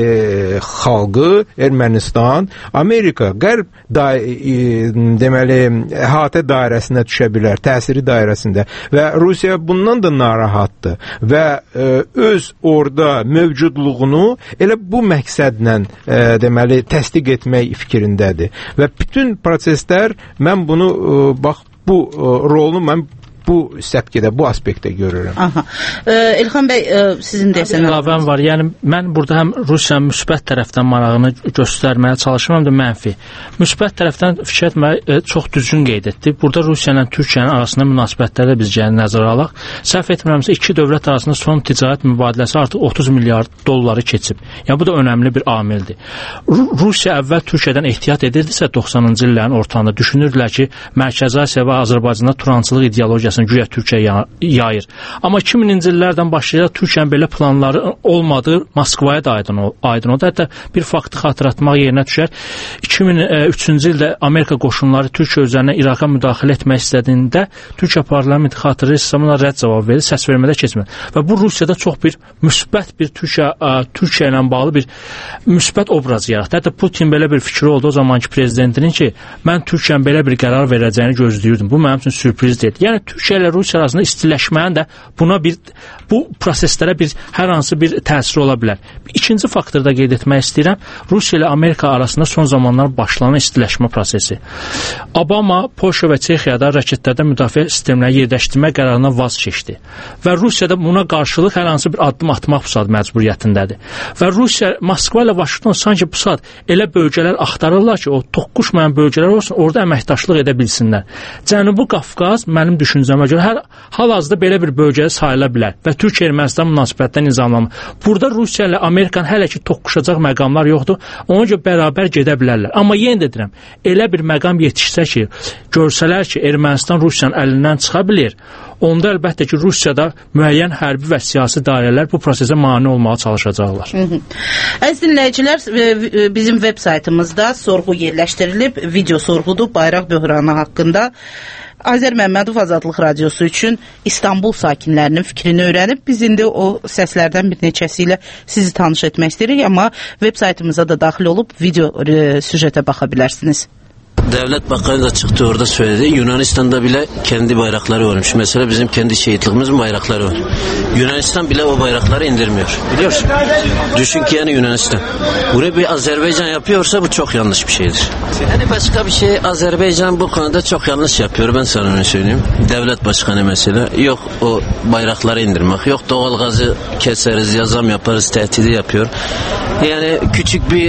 xalqı, Ermənistan, Amerika, Qərb da, e, deməli, əhatə dairəsinə düşə bilər, təsiri dairəsində və Rusiya bundan da narahatdır və e, öz orada mövcudluğunu elə bu məqsədlə e, deməli, təsdiq etmək fikrindədir və bütün proseslər, mən bunu e, bax, bu e, rolunu mən bu səpkidə, bu aspektdə görürəm. Aha. E, Elxan bəy, e, sizin deyəsən. Əlavəm var. Yəni, mən burada həm Rusiyanın müsbət tərəfdən marağını göstərməyə çalışıram, həm də mənfi. Müsbət tərəfdən Fikrət bəy e, çox düzgün qeyd etdi. Burada Rusiya ilə Türkiyənin arasında münasibətlərdə biz gəlin nəzərə alaq. Səhv etmirəmsə, iki dövlət arasında son ticarət mübadiləsi artıq otuz milyard dolları keçib. Yəni, bu da önəmli bir amildir. Rusiya əvvəl Türkiyədən ehtiyat edirdisə, doxsanıncı illərin ortalarında düşünürdülər ki, Mərkəzi Asiya və Azərbaycanda turançılıq ideologiyası güya Türkiyə yayır. Amma iki mininci illərdən başlayaraq Türkiyənin belə planları olmadığı Moskvaya da aydın, aydın oldu. Hətta bir faktı xatırlatmaq yerinə düşər. iki min üçüncü ildə Amerika qoşunları Türkiyə üzərinə İraqa müdaxilə etmək istədiyində Türkiyə parlamenti xatırlayırsa buna rədd cavab verir, səs vermədə keçmir. Və bu Rusiyada çox bir müsbət bir Türkiyə, Türkiyə ilə bağlı bir müsbət obraz yaratdı. Hətta Putin belə bir fikri oldu o zamanki prezidentinin ki, mən Türkiyənin belə bir qərar verəcəyini gözləyirdim. Bu mənim üçün sürpriz deyil. Yəni Türkiyə ilə Rusiya arasında istiləşməyin də buna bir, bu proseslərə bir hər hansı bir təsiri ola bilər. İkinci faktor da qeyd etmək istəyirəm. Rusiya ilə Amerika arasında son zamanlar başlanan istiləşmə prosesi. Obama, Polşa və Çexiyada raketlərdə müdafiə sistemləri yerləşdirmə qərarına vaz keçdi. Və Rusiyada buna qarşılıq hər hansı bir addım atmaq bu saat məcburiyyətindədir. Və Rusiya, Moskva ilə Vaşinqton sanki bu saat elə bölgələr axtarırlar ki, o toqquşmayan bölgələr olsun, orada əməkdaşlıq edə bilsinlər. Cənubi Qafqaz mənim düşüncəmə görə hər hal-hazırda belə bir bölgəyə sayıla bilər və Türkiyə-Ermənistan münasibətdən nizamlanma. Burada Rusiya ilə Amerikanın hələ ki toqquşacaq məqamlar yoxdur. Ona görə bərabər gedə bilərlər. Amma yenə də deyirəm, elə bir məqam yetişsə ki, görsələr ki, Ermənistan Rusiyanın əlindən çıxa bilir, onda əlbəttə ki, Rusiyada müəyyən hərbi və siyasi dairələr bu prosesə mane olmağa çalışacaqlar. Əziz dinləyicilər, bizim veb saytımızda sorğu yerləşdirilib, video sorğudur bayraq böhranı haqqında. Azər Məmmədov Azadlıq Radiosu üçün İstanbul sakinlərinin fikrini öyrənib, biz indi o səslərdən bir neçəsi ilə sizi tanış etmək istəyirik, amma veb saytımıza da daxil olub video e, süjetə baxa bilərsiniz. Devlet Bakanı da çıktı orada söyledi. Yunanistan'da bile kendi bayrakları varmış. Mesela bizim kendi şehitliğimizin bayrakları var. Yunanistan bile o bayrakları indirmiyor. Biliyorsun. Düşün ki yani Yunanistan. Buraya bir Azerbaycan yapıyorsa bu çok yanlış bir şeydir. Yani başka bir şey Azerbaycan bu konuda çok yanlış yapıyor. Ben sana öyle söyleyeyim. Devlet Başkanı mesela. Yok o bayrakları indirmek. Yok doğalgazı keseriz, yazam yaparız, tehdidi yapıyor. Yani küçük bir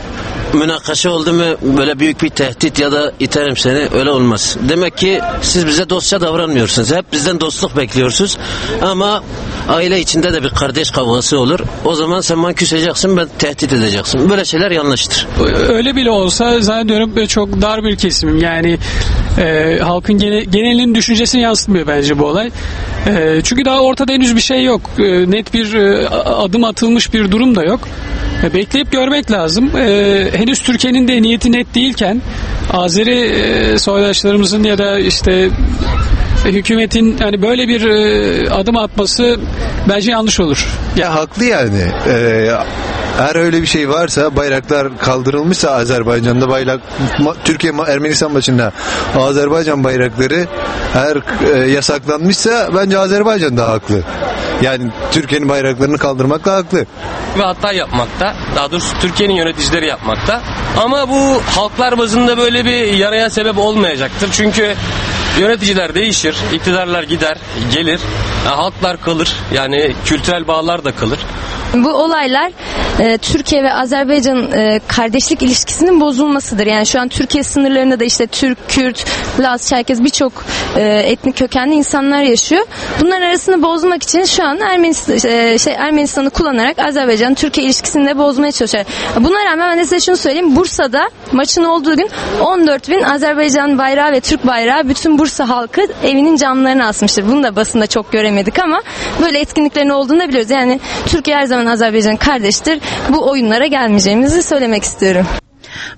münakaşa oldu mu böyle büyük bir tehdit ya da iterim seni, öyle olmaz. Demek ki siz bize dostça davranmıyorsunuz. Hep bizden dostluk bekliyorsunuz. Ama aile içinde de bir kardeş kavgası olur. O zaman sen bana küseceksin, ben tehdit edeceksin. Böyle şeyler yanlıştır. Öyle bile olsa zannediyorum çok dar bir kesimim. Yani e, halkın gene, genelinin düşüncesini yansıtmıyor bence bu olay. E, çünkü daha ortada henüz bir şey yok. E, net bir e, adım atılmış bir durum da yok. E, bekleyip görmek lazım. E, henüz Türkiye'nin de niyeti net değilken Azeri e, soydaşlarımızın ya da işte hükümetin yani böyle bir e, adım atması bence yanlış olur. Ya haklı yani. Ee, eğer öyle bir şey varsa, bayraklar kaldırılmışsa Azerbaycan'da bayrak, Türkiye Ermenistan maçında Azerbaycan bayrakları eğer e, yasaklanmışsa bence Azerbaycan da haklı. Yani Türkiye'nin bayraklarını kaldırmakla haklı. Ve hatta yapmakta, daha doğrusu Türkiye'nin yöneticileri yapmakta. Ama bu halklar bazında böyle bir yaraya sebep olmayacaktır. Çünkü yöneticiler değişir, iktidarlar gider, gelir, yani halklar kalır. Yani kültürel bağlar da kalır. Bu olaylar e, Türkiye ve Azerbaycan e, kardeşlik ilişkisinin bozulmasıdır. Yani şu an Türkiye sınırlarında da işte Türk, Kürt, Laz, Çerkez birçok e, etnik kökenli insanlar yaşıyor. Bunların arasını bozmak için şu an Ermenistan, e, şey, Ermenistan'ı kullanarak Azerbaycan Türkiye ilişkisini de bozmaya çalışıyor. Buna rağmen ben de size şunu söyleyeyim. Bursa'da maçın olduğu gün on dört bin Azerbaycan bayrağı ve Türk bayrağı bütün Bursa halkı evinin camlarına asmıştır. Bunu da basında çok göremedik ama böyle etkinliklerin olduğunu da biliyoruz. Yani Türkiye her zaman Azerbaycan kardeştir. Bu oyunlara gelmeyeceğimizi söylemek istiyorum. Bu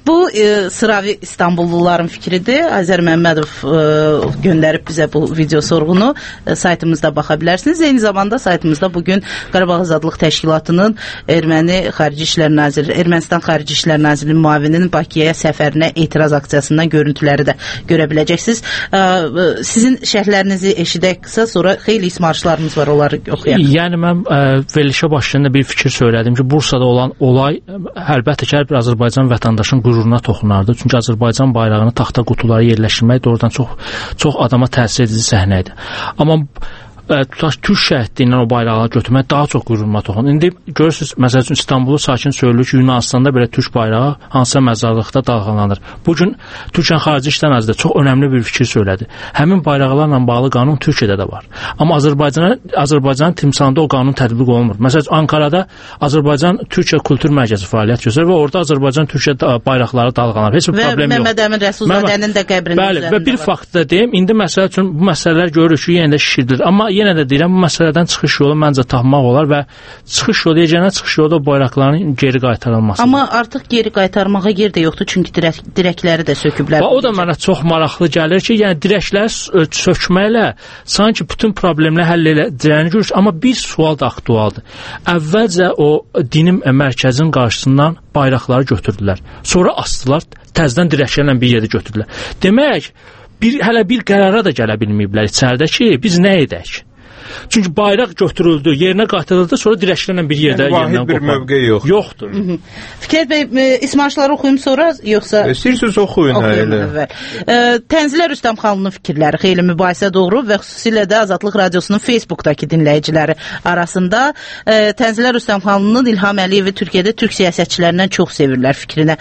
Bu e, Sıravi İstanbulluların fikridir. Azər Məmmədov e, göndərib bizə bu video sorğunu. E, saytımızda baxa bilərsiniz. Eyni zamanda saytımızda bugün Qarabağ Azadlıq Təşkilatının Erməni Xarici İşlər Naziri, Ermənistan Xarici İşlər Nazirinin müavinin Bakıya səfərinə etiraz aksiyasından görüntüləri də görə biləcəksiniz. E, sizin şərhlərinizi eşidək qısa, sonra xeyli ismarışlarımız var, onları oxuyaq. Yəni mən ə, verilişə başlayanda bir fikir söylədim ki, Bursada olan olay əlbəttə ki, hər bir Azərbaycan vətəndaşının qüruruna toxunardı. Çünki Azərbaycan bayrağını taxta qutulara yerləşdirmək doğrudan çox çox adama təsir edici səhnə idi. Amma tutaş Türk şəhidliyindən o bayrağı götürmək daha çox qüruruma toxunur. İndi görürsünüz, məsəl üçün İstanbulu sakin söylür ki, Yunanistanda belə Türk bayrağı hansısa məzarlıqda dalğalanır. Bugün Türkiyənin Xarici İşlər Naziri çox önəmli bir fikir söylədi. Həmin bayraqlarla bağlı qanun Türkiyədə də var. Amma Azərbaycana Azərbaycanın timsalında o qanun tətbiq olunmur. Məsələn, Ankarada Azərbaycan Türkiyə Kultur Mərkəzi fəaliyyət göstərir və orada Azərbaycan Türkiyə bayraqları dalğalanır. Heç bir və problem yox. Və Məmməd Əmin Rəsulzadənin də qəbrinin bəli, və bir fakt da deyim, indi məsəl üçün bu məsələlər görürük ki, yenə də şişirdilir. Amma yenə də deyirəm, bu məsələdən çıxış yolu məncə tapmaq olar və çıxış yolu deyəcəyinə çıxış yolu da bayraqların geri qaytarılması. Amma artıq geri qaytarmağa yer də yoxdur, çünki dirək, dirəkləri də söküblər. Və o da mənə çox maraqlı gəlir ki, yəni dirəkləri sökməklə sanki bütün problemləri həll edəcəyini görürük, amma bir sual da aktualdır. Əvvəlcə o dinin mərkəzin qarşısından bayraqları götürdülər. Sonra asdılar, təzədən dirəklərlə bir yerdə götürdülər. Demək, bir, hələ bir qərara da gələ bilməyiblər içəridə ki, biz nə edək? Çünki bayraq götürüldü, yerinə qaytarıldı, sonra dirəklərlə bir yerdə yəni, yerindən bir mövqe yox. yoxdur. Hı -hı. Fikret bəy, ismarışları oxuyum sonra, yoxsa... İstəyirsiniz oxuyun. Oxuyun, əvvəl. Tənzilər Rüstəmxanlının fikirləri xeyli mübahisə doğru və xüsusilə də Azadlıq Radiosunun Facebookdakı dinləyiciləri arasında Tənzilər Rüstəmxanlının İlham Əliyevi Türkiyədə türk siyasətçilərindən çox sevirlər fikrinə.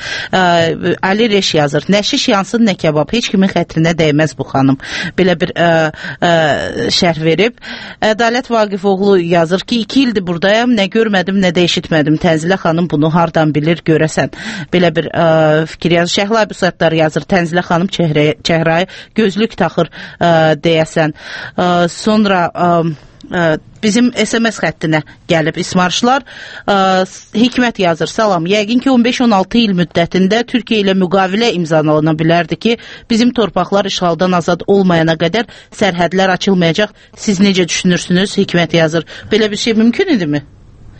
Ali Reş yazır, nə şiş yansın, nə kebab, heç kimin xətrinə dəyməz bu xanım. Belə bir ə, ə, şərh verib. Ədalət Vaqifoğlu yazır ki, iki ildir buradayam, nə görmədim, nə də eşitmədim. Tənzilə xanım bunu hardan bilir, görəsən. Belə bir ə, fikir yazır. Şəhla Büsatlar yazır, Tənzilə xanım çəhrəyə, çəhrəyə gözlük taxır ə, deyəsən. Ə, sonra... Ə, bizim S M S xəttinə gəlib ismarışlar. Hikmət yazır, salam, yəqin ki on beş on altı il müddətində Türkiyə ilə müqavilə imzalana bilərdi ki, bizim torpaqlar işğaldan azad olmayana qədər sərhədlər açılmayacaq. Siz necə düşünürsünüz? Hikmət yazır. Belə bir şey mümkün idi mi?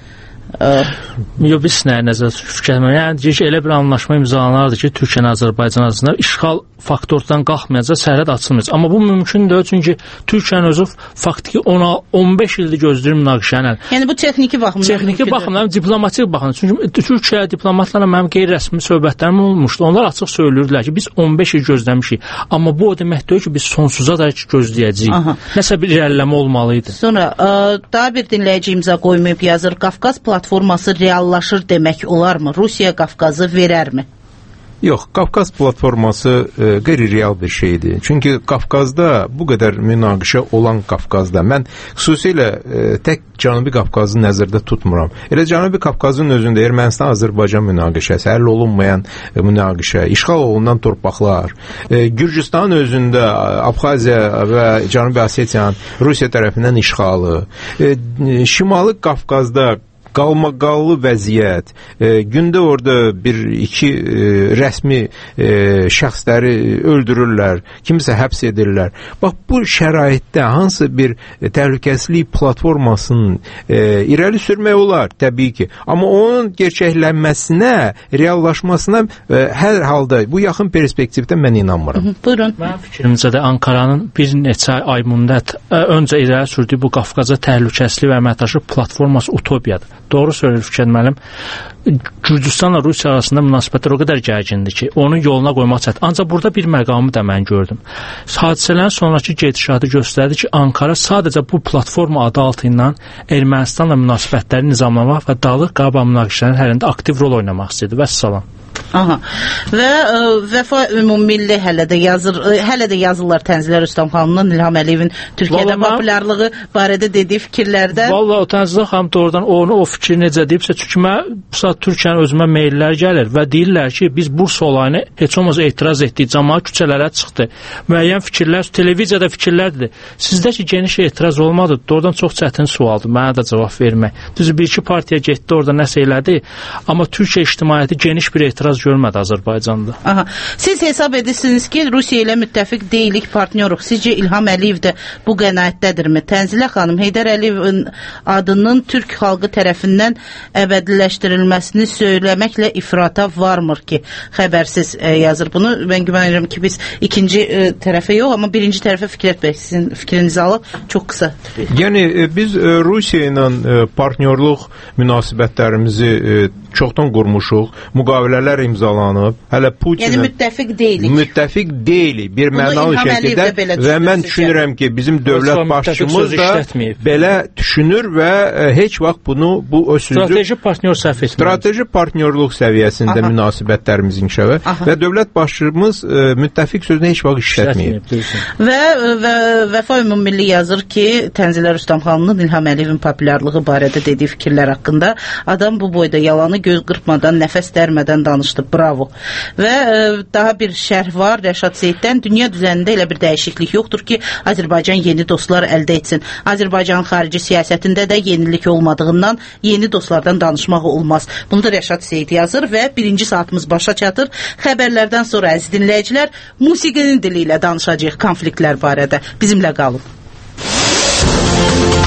Yox, biz nəyə nəzər fikirləmək. Yəni, elə bir anlaşma imzalanardı ki, Türkiyə Azərbaycan arasında işğal faktordan qalxmayacaq, sərhəd açılmayacaq. Amma bu mümkün deyil, çünki Türkiyənin özü faktiki on beş ildir gözləyir münaqişəni. Yəni bu texniki baxımdan Texniki baxımdan, diplomatik baxımdan. Çünki Türkiyə diplomatlarla mənim qeyri-rəsmi söhbətlərim olmuşdu. Onlar açıq söylürdülər ki, biz on beş il gözləmişik. Amma bu o demək deyil ki, biz sonsuza da gözləyəcəyik. Aha. Nəsə bir irəliləmə olmalıydı. Sonra ə, daha bir dinləyici imza qoymayıb yazır. Qafqaz platforması reallaşır demək olarmı? Rusiya Qafqazı verərmi? Yox, Qafqaz platforması e, qeyri-real bir şeydir. Çünki Qafqazda bu qədər münaqişə olan Qafqazda mən xüsusilə e, tək Cənubi Qafqazı nəzərdə tutmuram. Elə Cənubi Qafqazın özündə Ermənistan-Azərbaycan münaqişəsi, həll olunmayan e, münaqişə, işğal olunan torpaqlar, e, Gürcüstanın özündə Abxaziya və Cənubi Osetiyanın Rusiya tərəfindən işğalı, e, Şimali Qafqazda qalmaqallı vəziyyət, e, gündə orada bir-iki e, rəsmi e, şəxsləri öldürürlər, kimisə həbs edirlər. Bax, bu şəraitdə hansı bir e, təhlükəsizlik platformasının e, irəli sürmək olar, təbii ki. Amma onun gerçəklənməsinə, reallaşmasına e, hər halda bu yaxın perspektivdə mən inanmıram. Hı -hı, buyurun. Mənim fikrimcə də Ankaranın bir neçə ay müddət öncə irəli sürdüyü bu Qafqaza təhlükəsizlik və əməkdaşlıq platforması utopiyadır. Doğru söylür Fikret müəllim. Gürcüstanla Rusiya arasında münasibətlər o qədər gərgindir ki, onun yoluna qoymaq çətin. Ancaq burada bir məqamı da mən gördüm. Hadisələrin sonraki gedişatı göstərdi ki, Ankara sadəcə bu platforma adı altı ilə Ermənistanla münasibətləri nizamlamaq və Dağlıq Qarabağ münaqişələrinin həlində aktiv rol oynamaq istəyirdi. Vəssalam. Aha. Və ə, Vəfa Ümummilli hələ də yazır, ə, hələ də yazırlar Tənzilər Rüstəmxanlının İlham Əliyevin Türkiyədə populyarlığı barədə dediyi fikirlərdə. Vallahi o Tənzilər xanım doğrudan onu o fikir necə deyibsə, çünki mən bu saat Türkiyənin özümə meyllər gəlir və deyirlər ki, biz Bursa olayını heç olmazsa etiraz etdik, cəmaət küçələrə çıxdı. Müəyyən fikirlər, televiziyada fikirlərdir. Sizdəki geniş etiraz olmadı. Doğrudan çox çətin sualdır. Mənə də cavab vermək. Düzü bir iki partiya getdi orada nəsə elədi, amma Türkiyə ictimaiyyəti geniş bir etiraz etiraz görmədi Azərbaycanda. Aha. Siz hesab edirsiniz ki, Rusiya ilə müttəfiq deyilik, partnyoruq. Sizcə İlham Əliyev də bu qənaətdədirmi? Tənzilə xanım, Heydər Əliyevin adının Türk xalqı tərəfindən əbədiləşdirilməsini söyləməklə ifrata varmır ki, xəbərsiz e, yazır bunu. Mən güman edirəm ki, biz ikinci e, tərəfə yox, amma birinci tərəfə Fikrət bəy, sizin fikrinizi alıb, çox qısa. Yəni, e, biz e, Rusiya ilə e, partnyorluq münasibətlərimizi e, çoxdan qurmuşuq, müqavilələr imzalanıb, hələ Putin... Yəni, müttəfiq deyilik. Müttəfiq deyilik, bir mənalı şəkildə və mən düşünürəm ki, bizim dövlət başçımız da belə düşünür və e, heç vaxt bunu, bu o sözü... Strateji partnyor səhv etməyir. Strateji partnyorluq səviyyəsində Aha. münasibətlərimiz inkişafı və dövlət başçımız e, müttəfiq sözünü heç vaxt işlətməyib. Və, və Vəfa Ümumilli yazır ki, Tənzilə Rüstəmxanının İlham Əliyevin populyarlığı barədə dediyi fikirlər haqqında adam bu boyda yalanı göz qırpmadan, nəfəs dərmədən danışdı. Bravo. Və e, daha bir şərh var Rəşad Seyiddən. Dünya düzənində elə bir dəyişiklik yoxdur ki, Azərbaycan yeni dostlar əldə etsin. Azərbaycanın xarici siyasətində də yenilik olmadığından yeni dostlardan danışmaq olmaz. Bunu da Rəşad Seyid yazır və birinci saatımız başa çatır. Xəbərlərdən sonra əziz dinləyicilər, musiqinin dili ilə danışacağıq konfliktlər barədə. Bizimlə qalın.